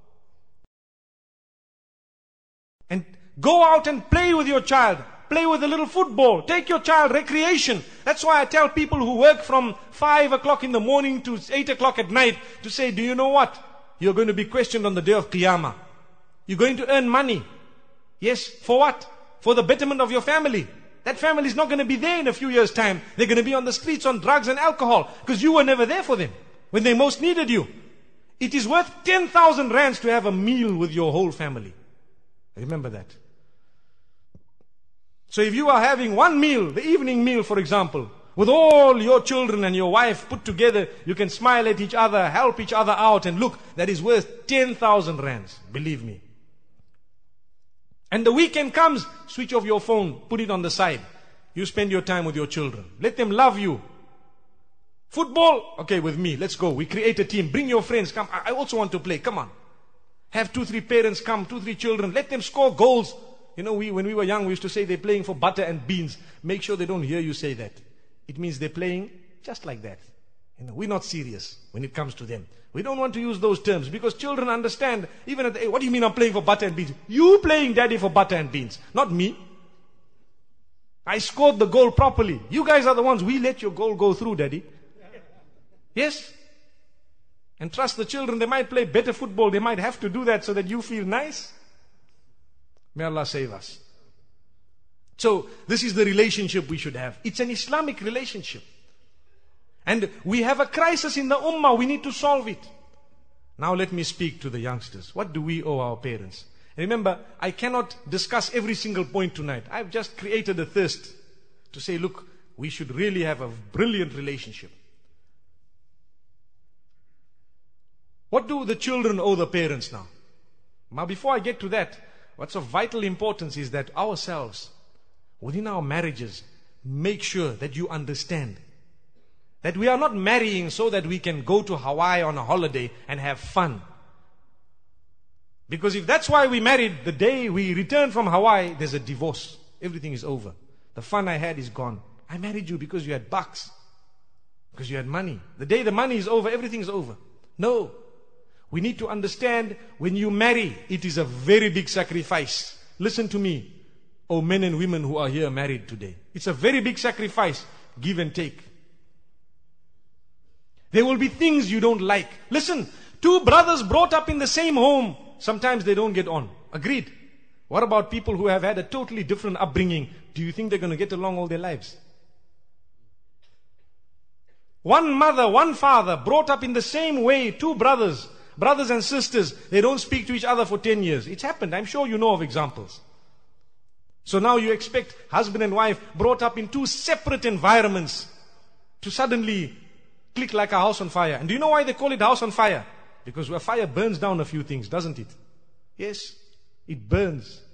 And go out and play with your child. Play with a little football. Take your child recreation. That's why I tell people who work from 5 o'clock in the morning to 8 o'clock at night to say, do you know what? You're going to be questioned on the day of Qiyamah. You're going to earn money. Yes, for what? For the betterment of your family. That family is not going to be there in a few years' time. They're going to be on the streets on drugs and alcohol because you were never there for them when they most needed you. It is worth 10,000 rands to have a meal with your whole family. Remember that. So if you are having one meal, the evening meal for example, with all your children and your wife put together, you can smile at each other, help each other out, and look, that is worth 10,000 rands. Believe me. And the weekend comes, switch off your phone, put it on the side. You spend your time with your children. Let them love you. Football, okay, with me, let's go. We create a team. Bring your friends, come. I also want to play, come on. Have 2-3 parents come, 2-3 children. Let them score goals. You know, when we were young, we used to say they're playing for butter and beans. Make sure they don't hear you say that. It means they're playing just like that. You know, we're not serious when it comes to them. We don't want to use those terms because children understand, even at the age, what do you mean I'm playing for butter and beans? You playing daddy for butter and beans, not me. I scored the goal properly. You guys are the ones, we let your goal go through, daddy. Yes. And trust the children, they might play better football. They might have to do that so that you feel nice. May Allah save us. So, this is the relationship we should have. It's an Islamic relationship. And we have a crisis in the ummah. We need to solve it. Now let me speak to the youngsters. What do we owe our parents? Remember, I cannot discuss every single point tonight. I've just created a thirst to say, look, we should really have a brilliant relationship. What do the children owe the parents now? Now before I get to that, what's of vital importance is that ourselves, within our marriages, make sure that you understand that we are not marrying so that we can go to Hawaii on a holiday and have fun. Because if that's why we married, the day we return from Hawaii, there's a divorce. Everything is over. The fun I had is gone. I married you because you had bucks. Because you had money. The day the money is over, everything is over. No. We need to understand when you marry, it is a very big sacrifice. Listen to me, oh men and women who are here married today. It's a very big sacrifice. Give and take. There will be things you don't like. Listen, two brothers brought up in the same home, sometimes they don't get on. Agreed. What about people who have had a totally different upbringing? Do you think they're going to get along all their lives? One mother, one father, brought up in the same way, two brothers and sisters, they don't speak to each other for 10 years. It's happened. I'm sure you know of examples. So now you expect husband and wife brought up in two separate environments to suddenly click like a house on fire. And do you know why they call it house on fire? Because where fire burns down a few things, doesn't it? Yes, it burns.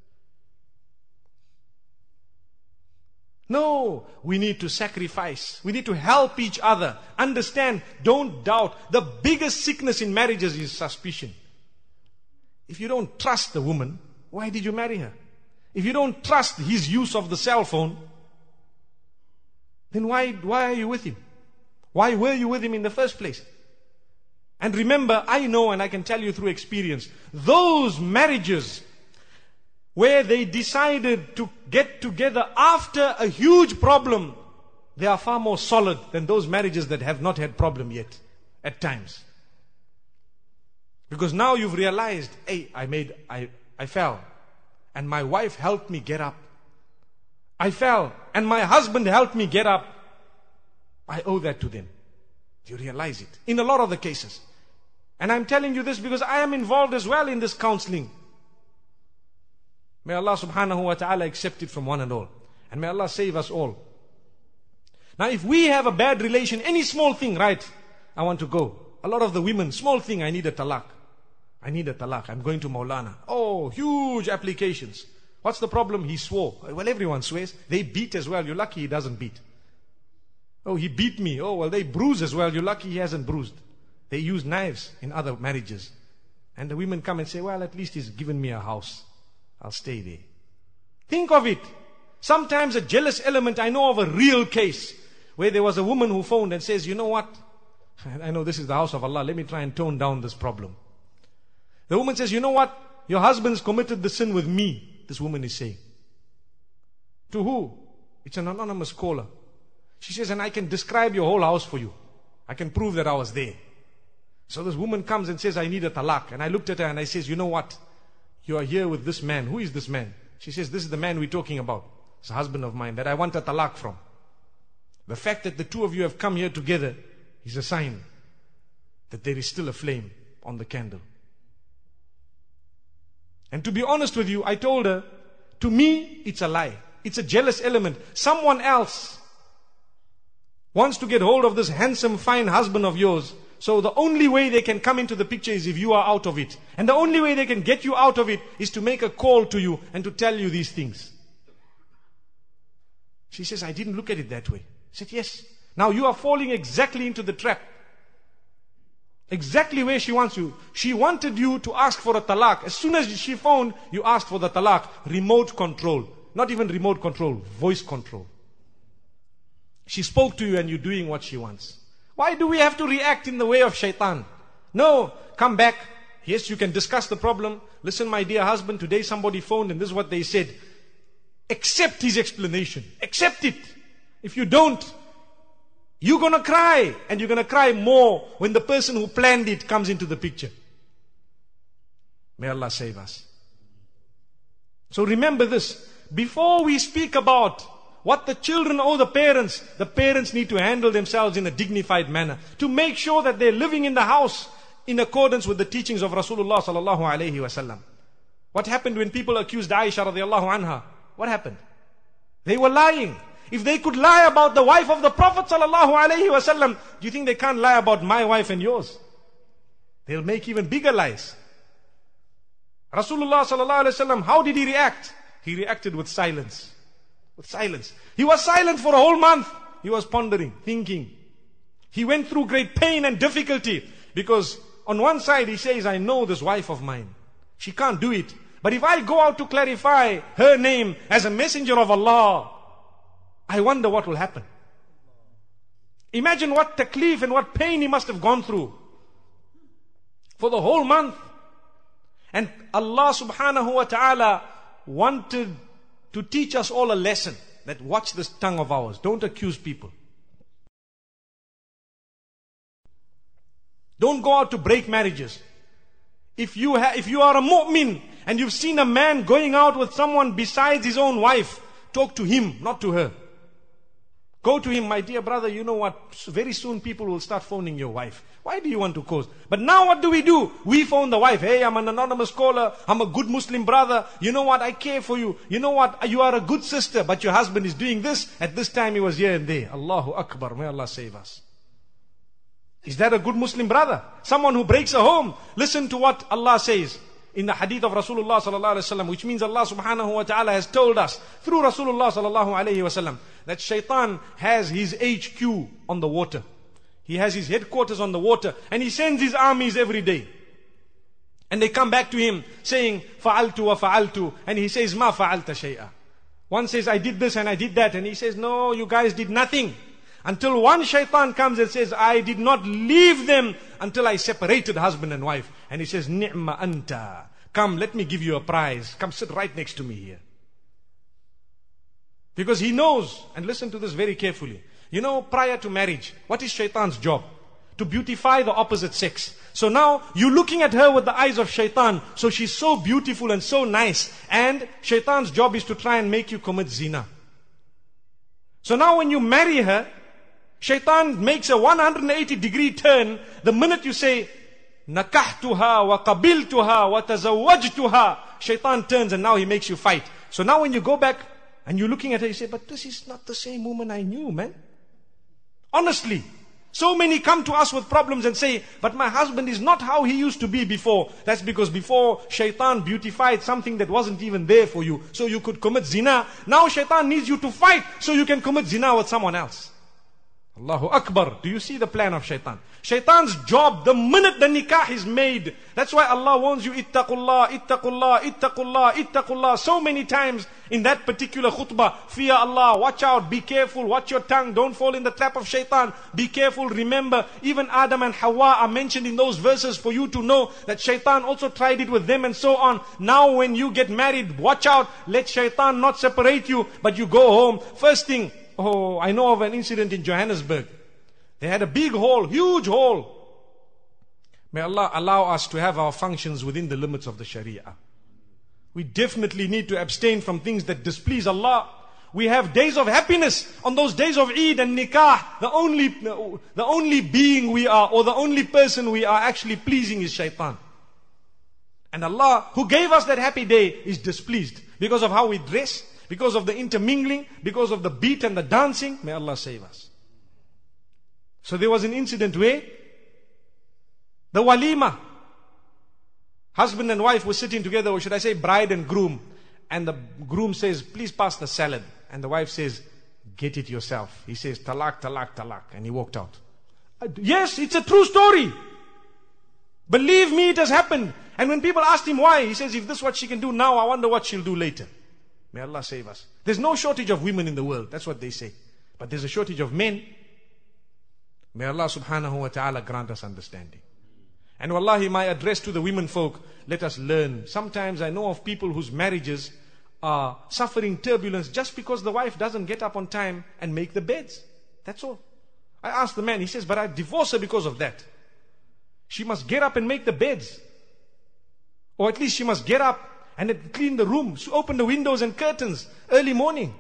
No, we need to sacrifice. We need to help each other. Understand, don't doubt. The biggest sickness in marriages is suspicion. If you don't trust the woman, why did you marry her? If you don't trust his use of the cell phone, then why are you with him? Why were you with him in the first place? And remember, I know and I can tell you through experience, those marriages where they decided to get together after a huge problem, they are far more solid than those marriages that have not had problem yet, at times. Because now you've realized, hey, I fell, and my wife helped me get up. I fell, and my husband helped me get up. I owe that to them. You realize it. In a lot of the cases. And I'm telling you this because I am involved as well in this counseling. May Allah subhanahu wa ta'ala accept it from one and all. And may Allah save us all. Now if we have a bad relation, any small thing, right, I want to go. A lot of the women, small thing, I need a talaq. I need a talaq. I'm going to Maulana. Oh, huge applications. What's the problem? He swore. Well, everyone swears. They beat as well. You're lucky he doesn't beat. Oh, he beat me. Oh, well, they bruise as well. You're lucky he hasn't bruised. They use knives in other marriages. And the women come and say, well, at least he's given me a house. I'll stay there. Think of it. Sometimes a jealous element. I know of a real case where there was a woman who phoned and says, you know what? I know this is the house of Allah. Let me try and tone down this problem. The woman says, you know what? Your husband's committed the sin with me. This woman is saying. To who? It's an anonymous caller. She says, and I can describe your whole house for you. I can prove that I was there. So this woman comes and says, I need a talaq. And I looked at her and I says, you know what? You are here with this man. Who is this man? She says, this is the man we're talking about. It's a husband of mine that I want a talaq from. The fact that the two of you have come here together is a sign that there is still a flame on the candle. And to be honest with you, I told her, to me, it's a lie. It's a jealous element. Someone else wants to get hold of this handsome, fine husband of yours. So the only way they can come into the picture is if you are out of it. And the only way they can get you out of it is to make a call to you and to tell you these things. She says, I didn't look at it that way. I said, yes. Now you are falling exactly into the trap. Exactly where she wants you. She wanted you to ask for a talaq. As soon as she phoned, you asked for the talaq. Remote control. Not even remote control, voice control. She spoke to you and you're doing what she wants. Why do we have to react in the way of shaitan? No, come back. Yes, you can discuss the problem. Listen, my dear husband, today somebody phoned and this is what they said. Accept his explanation. Accept it. If you don't, you're going to cry. And you're going to cry more when the person who planned it comes into the picture. May Allah save us. So remember this. Before we speak about what the children owe the parents need to handle themselves in a dignified manner. To make sure that they're living in the house in accordance with the teachings of Rasulullah sallallahu alayhi wasallam. What happened when people accused Aisha radiallahu anha? What happened? They were lying. If they could lie about the wife of the Prophet sallallahu alayhi wasallam, do you think they can't lie about my wife and yours? They'll make even bigger lies. Rasulullah sallallahu alayhi wasallam, how did he react? He reacted with silence. With silence. He was silent for a whole month. He was pondering, thinking. He went through great pain and difficulty because on one side he says, I know this wife of mine. She can't do it. But if I go out to clarify her name as a messenger of Allah, I wonder what will happen. Imagine what taklif and what pain he must have gone through for the whole month. And Allah subhanahu wa ta'ala wanted to teach us all a lesson, that watch this tongue of ours. Don't accuse people. Don't go out to break marriages. If you are a mu'min and you've seen a man going out with someone besides his own wife, talk to him, not to her. Go to him, my dear brother, you know what? Very soon people will start phoning your wife. Why do you want to cause? But now what do? We phone the wife. Hey, I'm an anonymous caller. I'm a good Muslim brother. You know what? I care for you. You know what? You are a good sister, but your husband is doing this. At this time he was here and there. Allahu Akbar. May Allah save us. Is that a good Muslim brother? Someone who breaks a home. Listen to what Allah says in the hadith of Rasulullah sallallahu alaihi wasallam, which means Allah subhanahu wa ta'ala has told us through Rasulullah sallallahu alaihi wasallam that shaitan has his HQ on the water. He has his headquarters on the water and he sends his armies every day. And they come back to him saying, fa'altu wa fa'altu. And he says, ma fa'alta shay'a. One says, I did this and I did that. And he says, no, you guys did nothing. Until one shaitan comes and says, I did not leave them until I separated husband and wife. And he says, ni'ma anta. Come, let me give you a prize. Come sit right next to me here. Because he knows, and listen to this very carefully. You know, prior to marriage, what is shaitan's job? To beautify the opposite sex. So now, you're looking at her with the eyes of shaitan. So she's so beautiful and so nice. And shaitan's job is to try and make you commit zina. So now when you marry her, shaitan makes a 180-degree turn. The minute you say, nakahtuha wa qabiltuha wa tazawwajtuha, shaitan turns and now he makes you fight. So now when you go back and you're looking at her, you say, but this is not the same woman I knew, man. Honestly, so many come to us with problems and say, but my husband is not how he used to be before. That's because before shaitan beautified something that wasn't even there for you, so you could commit zina. Now shaitan needs you to fight so you can commit zina with someone else. Allahu Akbar. Do you see the plan of shaitan? Shaitan's job, the minute the nikah is made, that's why Allah warns you, ittaqullah, ittaqullah, ittaqullah, ittaqullah. So many times in that particular khutbah, fear Allah, watch out, be careful, watch your tongue, don't fall in the trap of shaitan, be careful. Remember, even Adam and Hawa are mentioned in those verses for you to know that shaitan also tried it with them and so on. Now when you get married, watch out, let shaitan not separate you, but you go home. First thing, oh, I know of an incident in Johannesburg. They had a big hall, huge hall. May Allah allow us to have our functions within the limits of the Sharia. We definitely need to abstain from things that displease Allah. We have days of happiness on those days of Eid and Nikah. The only being we are, or the only person we are actually pleasing is shaitan. And Allah, who gave us that happy day, is displeased because of how we dress, because of the intermingling, because of the beat and the dancing. May Allah save us. So there was an incident where the walima, husband and wife were sitting together, or should I say bride and groom. And the groom says, please pass the salad. And the wife says, get it yourself. He says, talak, talak, talak. And he walked out. Yes, it's a true story. Believe me, it has happened. And when people asked him why, he says, if this is what she can do now, I wonder what she'll do later. May Allah save us. There's no shortage of women in the world. That's what they say. But there's a shortage of men. May Allah subhanahu wa ta'ala grant us understanding. And wallahi, my address to the women folk, let us learn. Sometimes I know of people whose marriages are suffering turbulence just because the wife doesn't get up on time and make the beds. That's all. I asked the man, he says, but I divorced her because of that. She must get up and make the beds. Or at least she must get up and clean the room, open the windows and curtains early morning.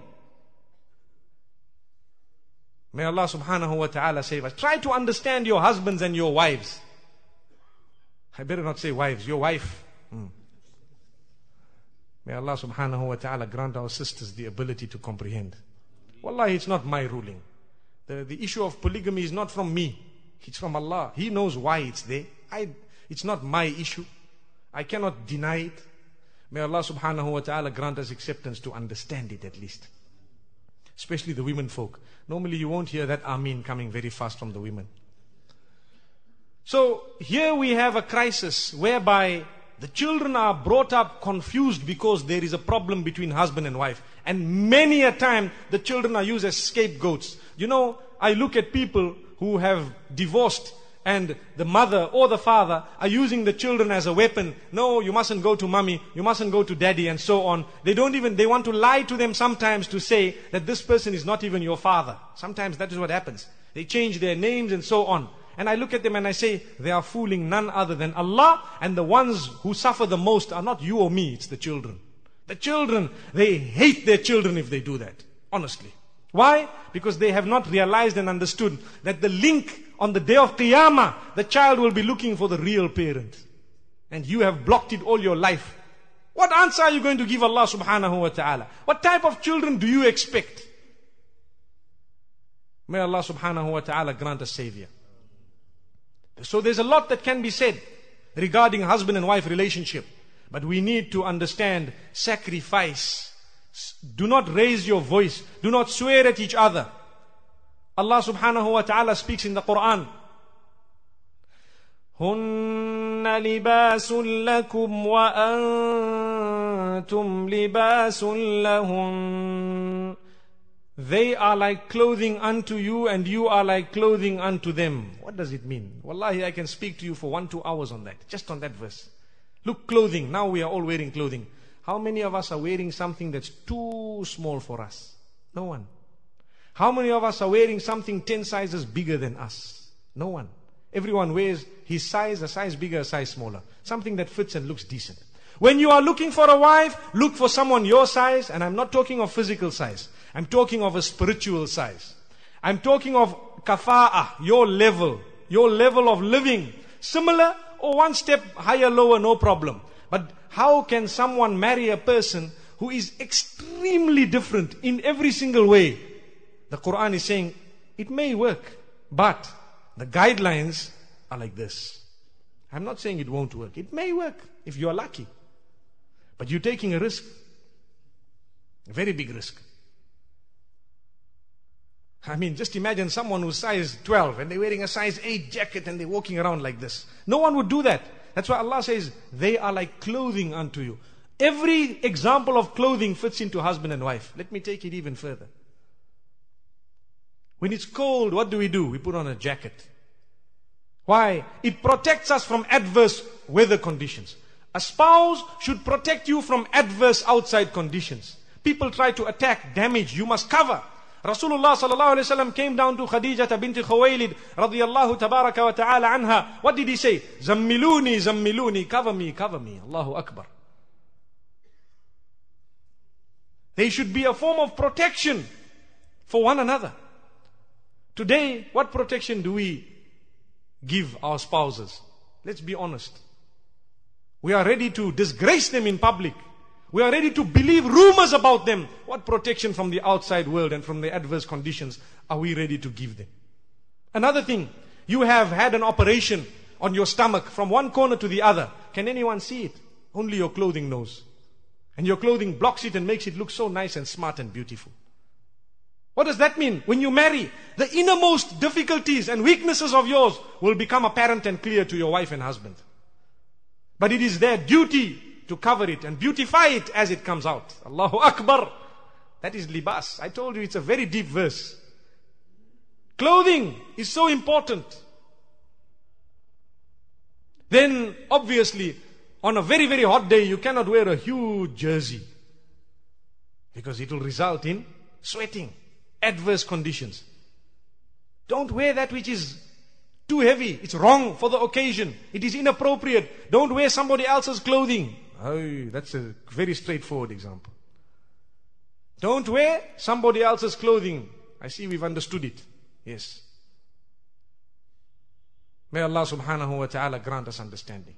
May Allah subhanahu wa ta'ala save us. Try to understand your husbands and your wives. I better not say wives, your wife. May Allah subhanahu wa ta'ala grant our sisters the ability to comprehend. Wallahi, it's not my ruling. The issue of polygamy is not from me. It's from Allah. He knows why it's there. It's not my issue. I cannot deny it. May Allah subhanahu wa ta'ala grant us acceptance to understand it at least. Especially the women folk. Normally you won't hear that Ameen coming very fast from the women. So here we have a crisis whereby the children are brought up confused because there is a problem between husband and wife. And many a time the children are used as scapegoats. You know, I look at people who have divorced and the mother or the father are using the children as a weapon. No, you mustn't go to mommy, you mustn't go to daddy, and so on. They want to lie to them sometimes to say that this person is not even your father. Sometimes that is what happens. They change their names and so on. And I look at them and I say, they are fooling none other than Allah, and the ones who suffer the most are not you or me, it's the children. The children, they hate their children if they do that. Honestly. Why? Because they have not realized and understood that the link on the day of Qiyamah, the child will be looking for the real parent. And you have blocked it all your life. What answer are you going to give Allah subhanahu wa ta'ala? What type of children do you expect? May Allah subhanahu wa ta'ala grant us savior. So there's a lot that can be said regarding husband and wife relationship. But we need to understand sacrifice. Do not raise your voice. Do not swear at each other. Allah subhanahu wa ta'ala speaks in the Quran. هُنَّ لِبَاسٌ لَكُمْ وَأَنْتُمْ لِبَاسٌ لَهُنَّ. They are like clothing unto you and you are like clothing unto them. What does it mean? Wallahi, I can speak to you for 1-2 hours on that. Just on that verse. Look, clothing. Now we are all wearing clothing. How many of us are wearing something that's too small for us? No one. How many of us are wearing something 10 sizes bigger than us? No one. Everyone wears his size, a size bigger, a size smaller. Something that fits and looks decent. When you are looking for a wife, look for someone your size. And I'm not talking of physical size. I'm talking of a spiritual size. I'm talking of kafa'ah, your level of living. Similar or one step higher, lower, no problem. But how can someone marry a person who is extremely different in every single way? The Quran is saying, it may work, but the guidelines are like this. I'm not saying it won't work. It may work if you are lucky. But you're taking a risk. A very big risk. I mean, just imagine someone who's size 12 and they're wearing a size 8 jacket and they're walking around like this. No one would do that. That's why Allah says, they are like clothing unto you. Every example of clothing fits into husband and wife. Let me take it even further. When it's cold, what do? We put on a jacket. Why? It protects us from adverse weather conditions. A spouse should protect you from adverse outside conditions. People try to attack, damage, you must cover. Rasulullah sallallahu alayhi wa sallam came down to Khadijah binti Khuwaylid radiyallahu tabaraka wa ta'ala anha. What did he say? Zammiluni, zammiluni, cover me, cover me. Allahu Akbar. They should be a form of protection for one another. Today, what protection do we give our spouses? Let's be honest. We are ready to disgrace them in public. We are ready to believe rumors about them. What protection from the outside world and from the adverse conditions are we ready to give them? Another thing, you have had an operation on your stomach from one corner to the other. Can anyone see it? Only your clothing knows. And your clothing blocks it and makes it look so nice and smart and beautiful. What does that mean? When you marry, the innermost difficulties and weaknesses of yours will become apparent and clear to your wife and husband. But it is their duty to cover it and beautify it as it comes out. Allahu Akbar. That is libas. I told you it's a very deep verse. Clothing is so important. Then obviously on a very, very hot day you cannot wear a huge jersey because it will result in sweating, adverse conditions. Don't wear that which is too heavy. It's wrong for the occasion. It is inappropriate. Don't wear somebody else's clothing. Oh, that's a very straightforward example. Don't wear somebody else's clothing. I see we've understood it. Yes. May Allah subhanahu wa ta'ala grant us understanding.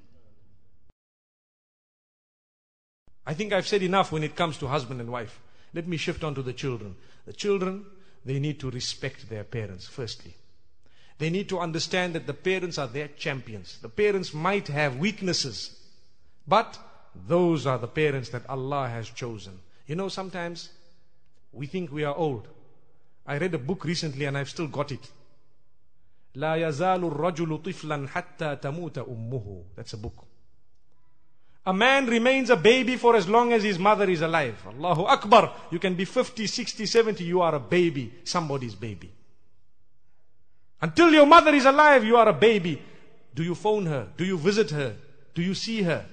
I think I've said enough when it comes to husband and wife. Let me shift on to the children. The children, they need to respect their parents, firstly. They need to understand that the parents are their champions. The parents might have weaknesses, but those are the parents that Allah has chosen. You know, sometimes we think we are old. I read a book recently and I've still got it. لا يزال الرجل طفلا حتى تموت أمه. That's a book. A man remains a baby for as long as his mother is alive. Allahu Akbar. You can be 50, 60, 70, you are a baby, somebody's baby. Until your mother is alive, you are a baby. Do you phone her? Do you visit her? Do you see her?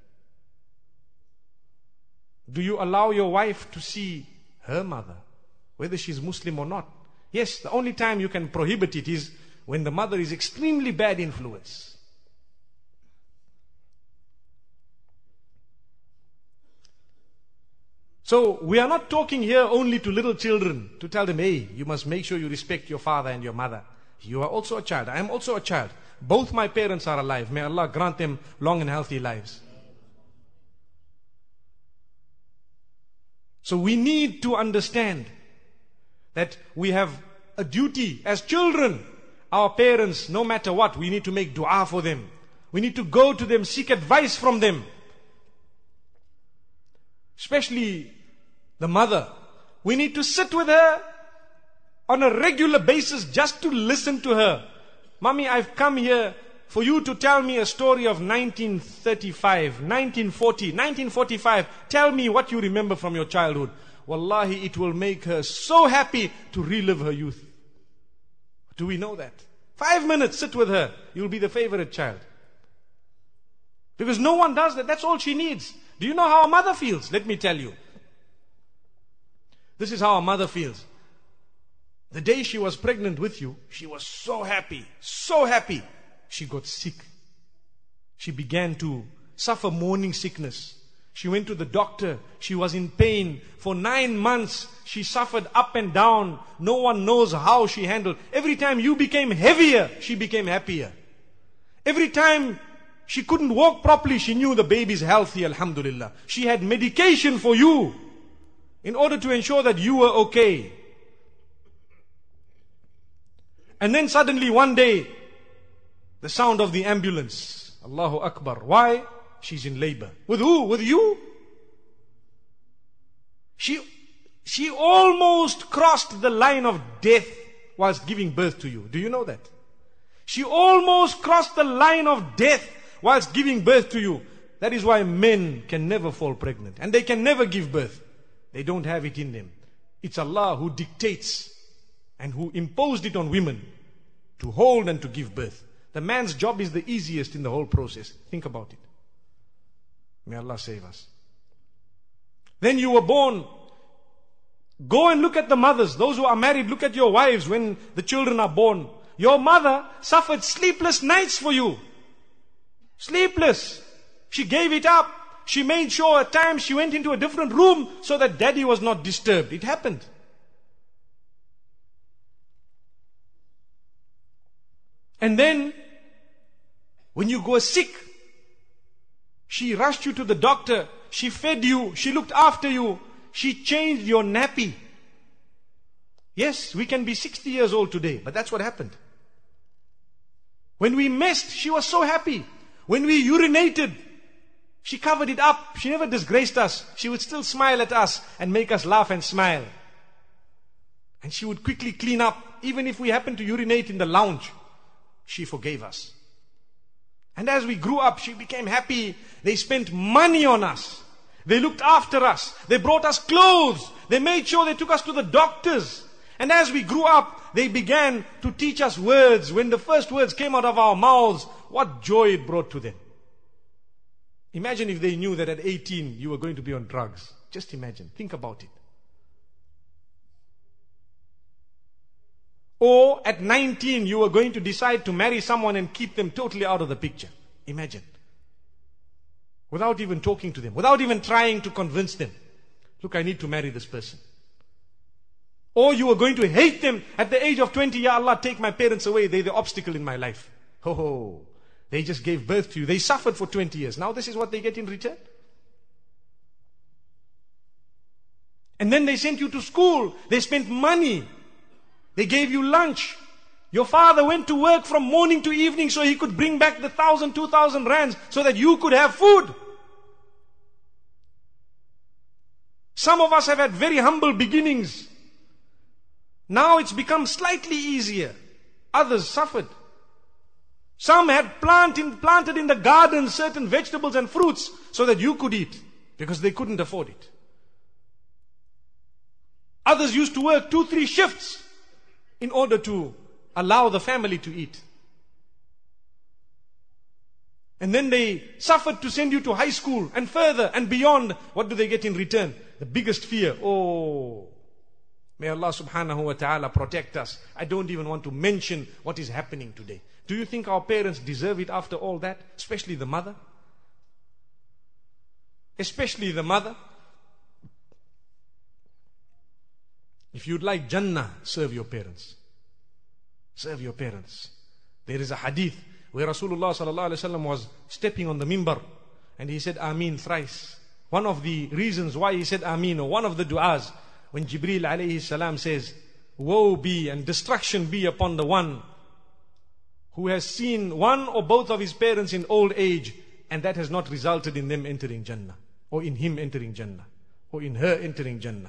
Do you allow your wife to see her mother, whether she's Muslim or not? Yes, the only time you can prohibit it is when the mother is extremely bad influence. So we are not talking here only to little children to tell them, hey, you must make sure you respect your father and your mother. You are also a child. I am also a child. Both my parents are alive. May Allah grant them long and healthy lives. So we need to understand that we have a duty as children. Our parents, no matter what, we need to make dua for them. We need to go to them, seek advice from them. Especially the mother. We need to sit with her on a regular basis just to listen to her. Mommy, I've come here for you to tell me a story of 1935, 1940, 1945. Tell me what you remember from your childhood. Wallahi, it will make her so happy to relive her youth. Do we know that? 5 minutes, sit with her. You'll be the favorite child. Because no one does that. That's all she needs. Do you know how a mother feels? Let me tell you. This is how a mother feels. The day she was pregnant with you, she was so happy, so happy. She got sick. She began to suffer morning sickness. She went to the doctor. She was in pain. For 9 months, she suffered up and down. No one knows how she handled. Every time you became heavier, she became happier. Every time she couldn't walk properly, she knew the baby's healthy, alhamdulillah. She had medication for you in order to ensure that you were okay. And then suddenly one day, the sound of the ambulance. Allahu Akbar. Why? She's in labor. With who? With you? She almost crossed the line of death whilst giving birth to you. Do you know that? She almost crossed the line of death whilst giving birth to you. That is why men can never fall pregnant. And they can never give birth. They don't have it in them. It's Allah who dictates and who imposed it on women to hold and to give birth. The man's job is the easiest in the whole process. Think about it. May Allah save us. Then you were born. Go and look at the mothers. Those who are married, look at your wives when the children are born. Your mother suffered sleepless nights for you. Sleepless. She gave it up. She made sure at times she went into a different room so that daddy was not disturbed. It happened. And then, when you go sick, she rushed you to the doctor. She fed you. She looked after you. She changed your nappy. Yes, we can be 60 years old today, but that's what happened. When we messed, she was so happy. When we urinated, she covered it up. She never disgraced us. She would still smile at us and make us laugh and smile. And she would quickly clean up. Even if we happened to urinate in the lounge, she forgave us. And as we grew up, she became happy. They spent money on us. They looked after us. They brought us clothes. They made sure they took us to the doctors. And as we grew up, they began to teach us words. When the first words came out of our mouths, what joy it brought to them. Imagine if they knew that at 18 you were going to be on drugs. Just imagine. Think about it. Or at 19 you were going to decide to marry someone and keep them totally out of the picture. Imagine. Without even talking to them. Without even trying to convince them. Look, I need to marry this person. Or you were going to hate them at the age of 20. Ya Allah, take my parents away. They're the obstacle in my life. Oh, they just gave birth to you. They suffered for 20 years. Now this is what they get in return. And then they sent you to school. They spent money. They gave you lunch. Your father went to work from morning to evening so he could bring back the 1,000, 2,000 rands so that you could have food. Some of us have had very humble beginnings. Now it's become slightly easier. Others suffered. Some had planted in the garden certain vegetables and fruits so that you could eat because they couldn't afford it. Others used to work 2-3 shifts in order to allow the family to eat. And then they suffered to send you to high school and further and beyond. What do they get in return? The biggest fear. Oh, may Allah subhanahu wa ta'ala protect us. I don't even want to mention what is happening today. Do you think our parents deserve it after all that? Especially the mother. Especially the mother. If you'd like Jannah, serve your parents. Serve your parents. There is a hadith where Rasulullah sallallahu alaihi wasallam was stepping on the mimbar and he said Ameen thrice. One of the reasons why he said Ameen, or one of the du'as, when Jibreel alayhi salam says, woe be and destruction be upon the one who has seen one or both of his parents in old age and that has not resulted in them entering Jannah, or in him entering Jannah, or in her entering Jannah.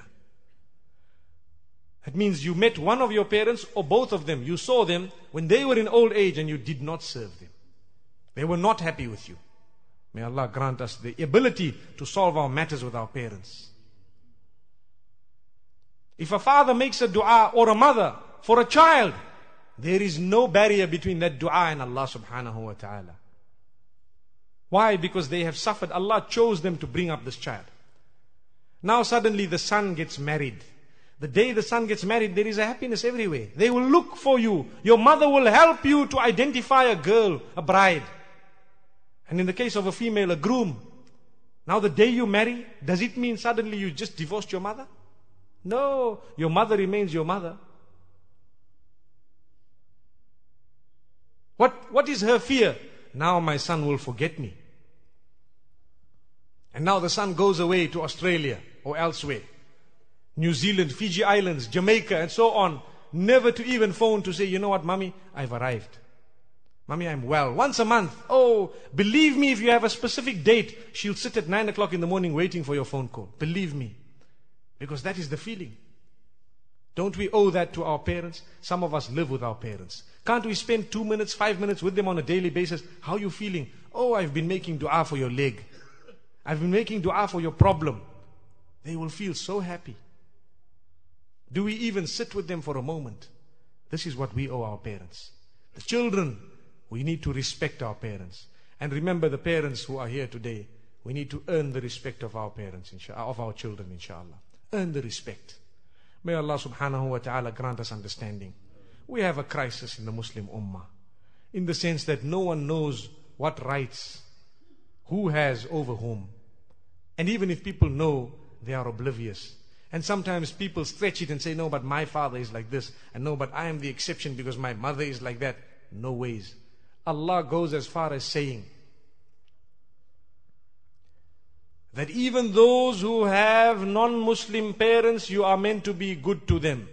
That means you met one of your parents or both of them. You saw them when they were in old age and you did not serve them. They were not happy with you. May Allah grant us the ability to solve our matters with our parents. If a father makes a dua or a mother for a child, there is no barrier between that dua and Allah subhanahu wa ta'ala. Why? Because they have suffered. Allah chose them to bring up this child. Now suddenly the son gets married. The day the son gets married, there is a happiness everywhere. They will look for you. Your mother will help you to identify a girl, a bride. And in the case of a female, a groom. Now the day you marry, does it mean suddenly you just divorced your mother? No, your mother remains your mother. What is her fear? Now my son will forget me. And now the son goes away to Australia or elsewhere. New Zealand, Fiji Islands, Jamaica and so on. Never to even phone to say, you know what, mommy, I've arrived. Mommy, I'm well. Once a month. Oh, believe me, if you have a specific date, she'll sit at 9 o'clock in the morning waiting for your phone call. Believe me. Because that is the feeling. Don't we owe that to our parents? Some of us live with our parents. Can't we spend 2 minutes, 5 minutes with them on a daily basis? How are you feeling? Oh, I've been making dua for your leg. I've been making dua for your problem. They will feel so happy. Do we even sit with them for a moment? This is what we owe our parents. The children, we need to respect our parents. And remember, the parents who are here today, we need to earn the respect of our parents, of our children, inshallah. Earn the respect. May Allah subhanahu wa ta'ala grant us understanding. We have a crisis in the Muslim Ummah, in the sense that no one knows what rights, who has over whom. And even if people know, they are oblivious. And sometimes people stretch it and say, no, but my father is like this. And no, but I am the exception because my mother is like that. No ways. Allah goes as far as saying that even those who have non-Muslim parents, you are meant to be good to them.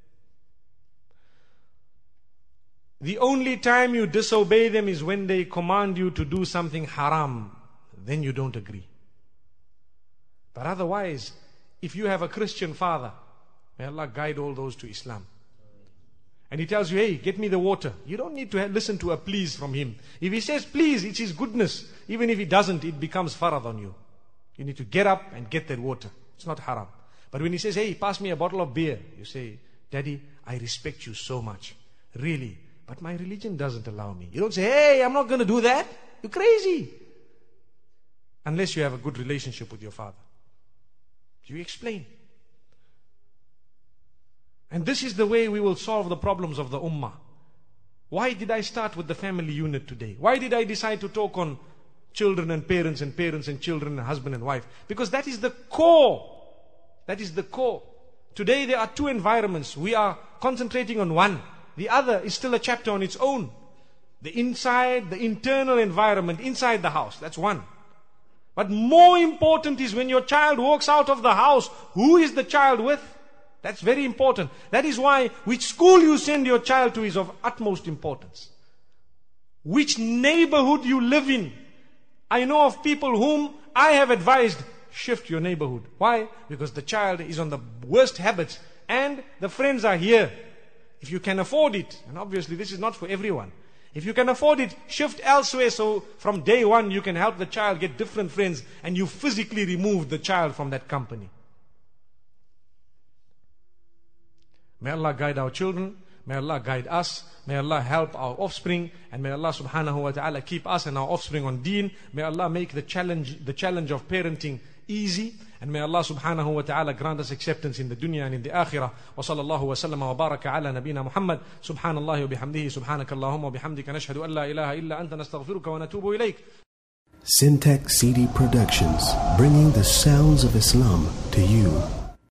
The only time you disobey them is when they command you to do something haram. Then you don't agree. But otherwise, if you have a Christian father May Allah guide all those to Islam. And he tells you, hey, get me the water. You don't need to listen to a please from him. If he says please, it's his goodness. Even if he doesn't, it becomes farad on you. You need to get up and get that water. It's not haram. But when he says, hey, pass me a bottle of beer, you say, Daddy, I respect you so much. Really. But my religion doesn't allow me. You don't say, hey, I'm not going to do that. You're crazy. Unless you have a good relationship with your father. You explain. And this is the way we will solve the problems of the ummah. Why did I start with the family unit today? Why did I decide to talk on children and parents and children and husband and wife? Because that is the core. That is the core. Today there are two environments. We are concentrating on one. The other is still a chapter on its own. The inside, the internal environment inside the house. That's one. But more important is when your child walks out of the house, who is the child with? That's very important. That is why which school you send your child to is of utmost importance. Which neighborhood you live in. I know of people whom I have advised, shift your neighborhood. Why? Because the child is on the worst habits and the friends are here. If you can afford it, and obviously this is not for everyone. If you can afford it, shift elsewhere so from day one you can help the child get different friends and you physically remove the child from that company. May Allah guide our children, may Allah guide us, may Allah help our offspring, and may Allah subhanahu wa ta'ala keep us and our offspring on deen. May Allah make the challenge of parenting easy, and may Allah subhanahu wa ta'ala grant us acceptance in the dunya and in the akhirah. Wa sallallahu wa sallam wa baraka ala nabina Muhammad. Subhanallah wa bihamdihi, subhanakallahumma wa bihamdika, nashhadu an la ilaha illa anta, nastaghfiruka wa natubu ilayk. Syntax CD Productions, bringing the sounds of Islam to you.